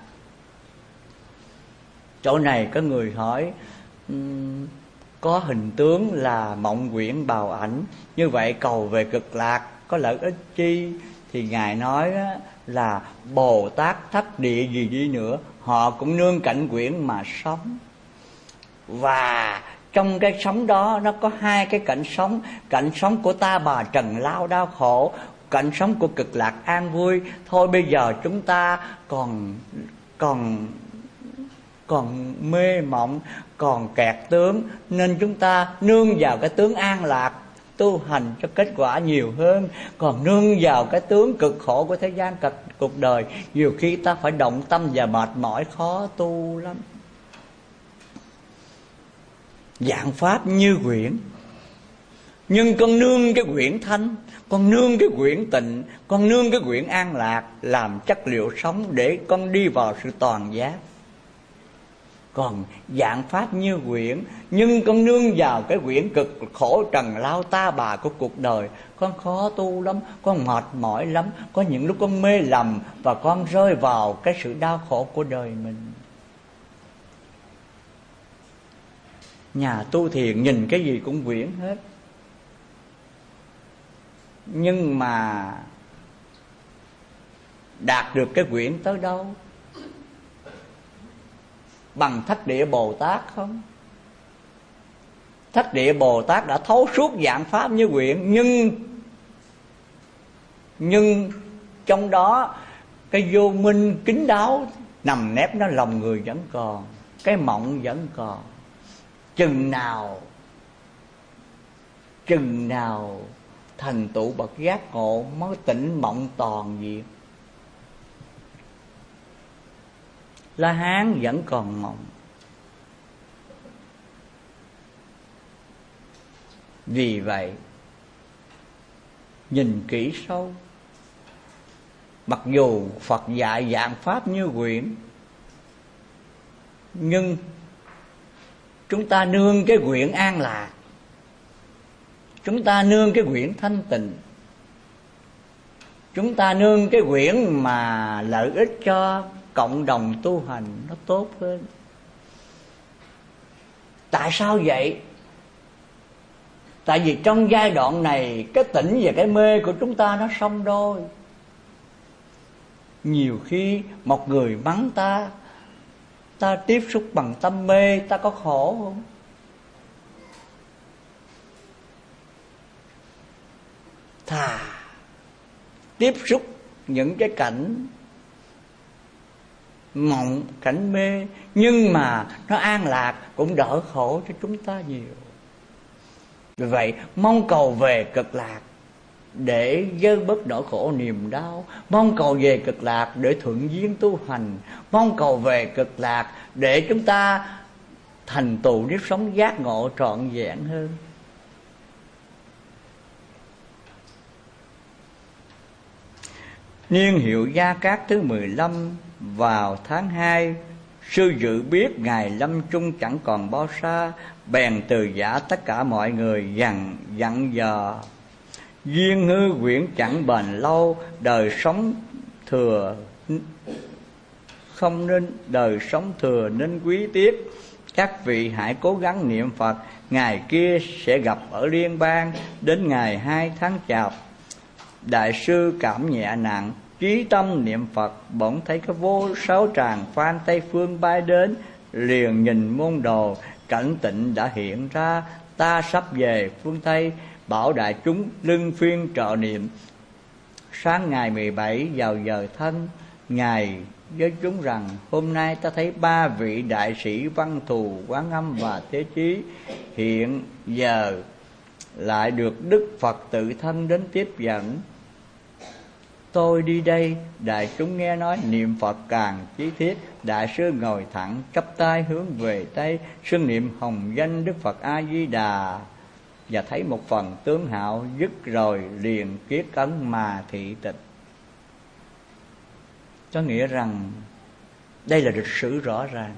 Chỗ này có người hỏi, có hình tướng là mộng quyển bào ảnh, như vậy cầu về cực lạc có lợi ích chi? Thì Ngài nói là Bồ Tát thất địa gì đi nữa, họ cũng nương cảnh quyển mà sống. Và trong cái sống đó nó có hai cái cảnh sống. Cảnh sống của ta bà trần lao đau khổ, cảnh sống của cực lạc an vui. Thôi bây giờ chúng ta còn mê mộng, còn kẹt tướng, nên chúng ta nương vào cái tướng an lạc, tu hành cho kết quả nhiều hơn. Còn nương vào cái tướng cực khổ của thế gian, cuộc đời, nhiều khi ta phải động tâm và mệt mỏi, khó tu lắm. Dạng pháp như quyển, nhưng con nương cái quyển thanh, con nương cái quyển tịnh, con nương cái quyển an lạc làm chất liệu sống để con đi vào sự toàn giác. Còn dạng pháp như quyển, nhưng con nương vào cái quyển cực khổ trần lao ta bà của cuộc đời, con khó tu lắm, con mệt mỏi lắm, có những lúc con mê lầm và con rơi vào cái sự đau khổ của đời mình. Nhà tu thiền nhìn cái gì cũng quyển hết, nhưng mà đạt được cái quyển tới đâu? Bằng thất địa Bồ Tát không? Thất địa Bồ Tát đã thấu suốt dạng pháp như quyển, nhưng trong đó cái vô minh kín đáo nằm nép nó lòng người vẫn còn, cái mộng vẫn còn. Chừng nào thành tựu bậc giác ngộ mới tỉnh mộng toàn diệt. La Hán vẫn còn mộng. Vì vậy nhìn kỹ sâu, mặc dù Phật dạy dạng pháp như quyển, nhưng chúng ta nương cái quyển an lạc, chúng ta nương cái quyển thanh tịnh, chúng ta nương cái quyển mà lợi ích cho cộng đồng tu hành nó tốt hơn. Tại sao vậy? Tại vì trong giai đoạn này cái tỉnh và cái mê của chúng ta nó song đôi. Nhiều khi một người mắng ta, ta tiếp xúc bằng tâm mê, ta có khổ không? Thà tiếp xúc những cái cảnh mộng, cảnh mê, nhưng mà nó an lạc cũng đỡ khổ cho chúng ta nhiều. Vì vậy mong cầu về cực lạc để vơi bớt nỗi khổ niềm đau, mong cầu về cực lạc để thuận duyên tu hành, mong cầu về cực lạc để chúng ta thành tựu nếp sống giác ngộ trọn vẹn hơn. Niên hiệu Gia Cát thứ 15 vào tháng 2, sư dự biết ngày lâm chung chẳng còn bao xa, bèn từ giã tất cả mọi người dặn dò. Duyên hư quyển chẳng bền lâu, đời sống thừa nên quý tiếc. Các vị hãy cố gắng niệm Phật, ngày kia sẽ gặp ở Liên Bang. Đến ngày 2 tháng Chạp, đại sư cảm nhẹ nặng, chí tâm niệm Phật, bỗng thấy cái vô số tràng phan Tây phương bay đến, liền nhìn môn đồ, cảnh tịnh đã hiện ra. Ta sắp về phương Tây, bảo đại chúng lưng phiên trợ niệm. Sáng ngày 17 vào giờ thân, Ngài với chúng rằng: hôm nay ta thấy 3 vị đại sĩ Văn Thù, Quán Âm và Thế Chí hiện giờ lại được Đức Phật tự thân đến tiếp dẫn. Tôi đi đây. Đại chúng nghe nói niệm Phật càng chí thiết. Đại sư ngồi thẳng, chắp tay hướng về Tây, xưng niệm hồng danh Đức Phật A Di Đà, và thấy một phần tướng hạo dứt rồi liền kiết ấn mà thị tịch. Có nghĩa rằng đây là lịch sử rõ ràng.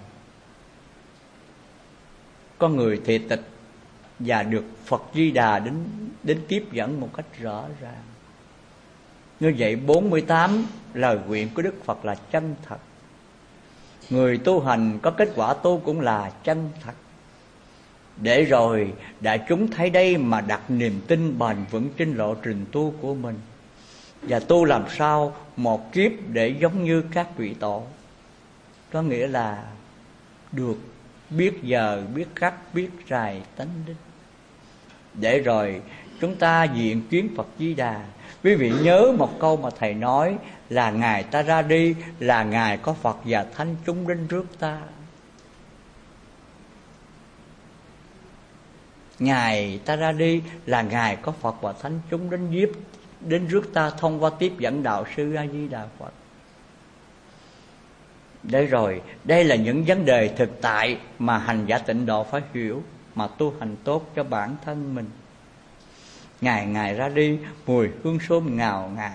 Con người thị tịch và được Phật Di Đà đến tiếp dẫn một cách rõ ràng. Như vậy 48 lời nguyện của Đức Phật là chân thật. Người tu hành có kết quả tu cũng là chân thật. Để rồi đại chúng thấy đây mà đặt niềm tin bền vững trên lộ trình tu của mình, và tu làm sao một kiếp để giống như các vị tổ. Có nghĩa là được biết giờ, biết khắc, biết rài tánh đích. Để rồi chúng ta diện kiến Phật Di Đà. Quý vị nhớ một câu mà Thầy nói là ngày ta ra đi là ngày có Phật và thánh chúng đến rước ta. Ngày ta ra đi là ngày có Phật và thánh chúng đến rước ta thông qua tiếp dẫn đạo sư A Di Đà Phật. Để rồi đây là những vấn đề thực tại mà hành giả tịnh độ phải hiểu, mà tu hành tốt cho bản thân mình. Ngày ra đi, mùi hương xôm ngào ngạt.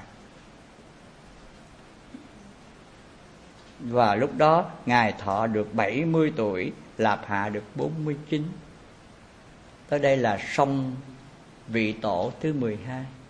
Và lúc đó Ngài thọ được 70 tuổi, Lạp Hạ được 49. Tới đây là xong vị tổ thứ 12.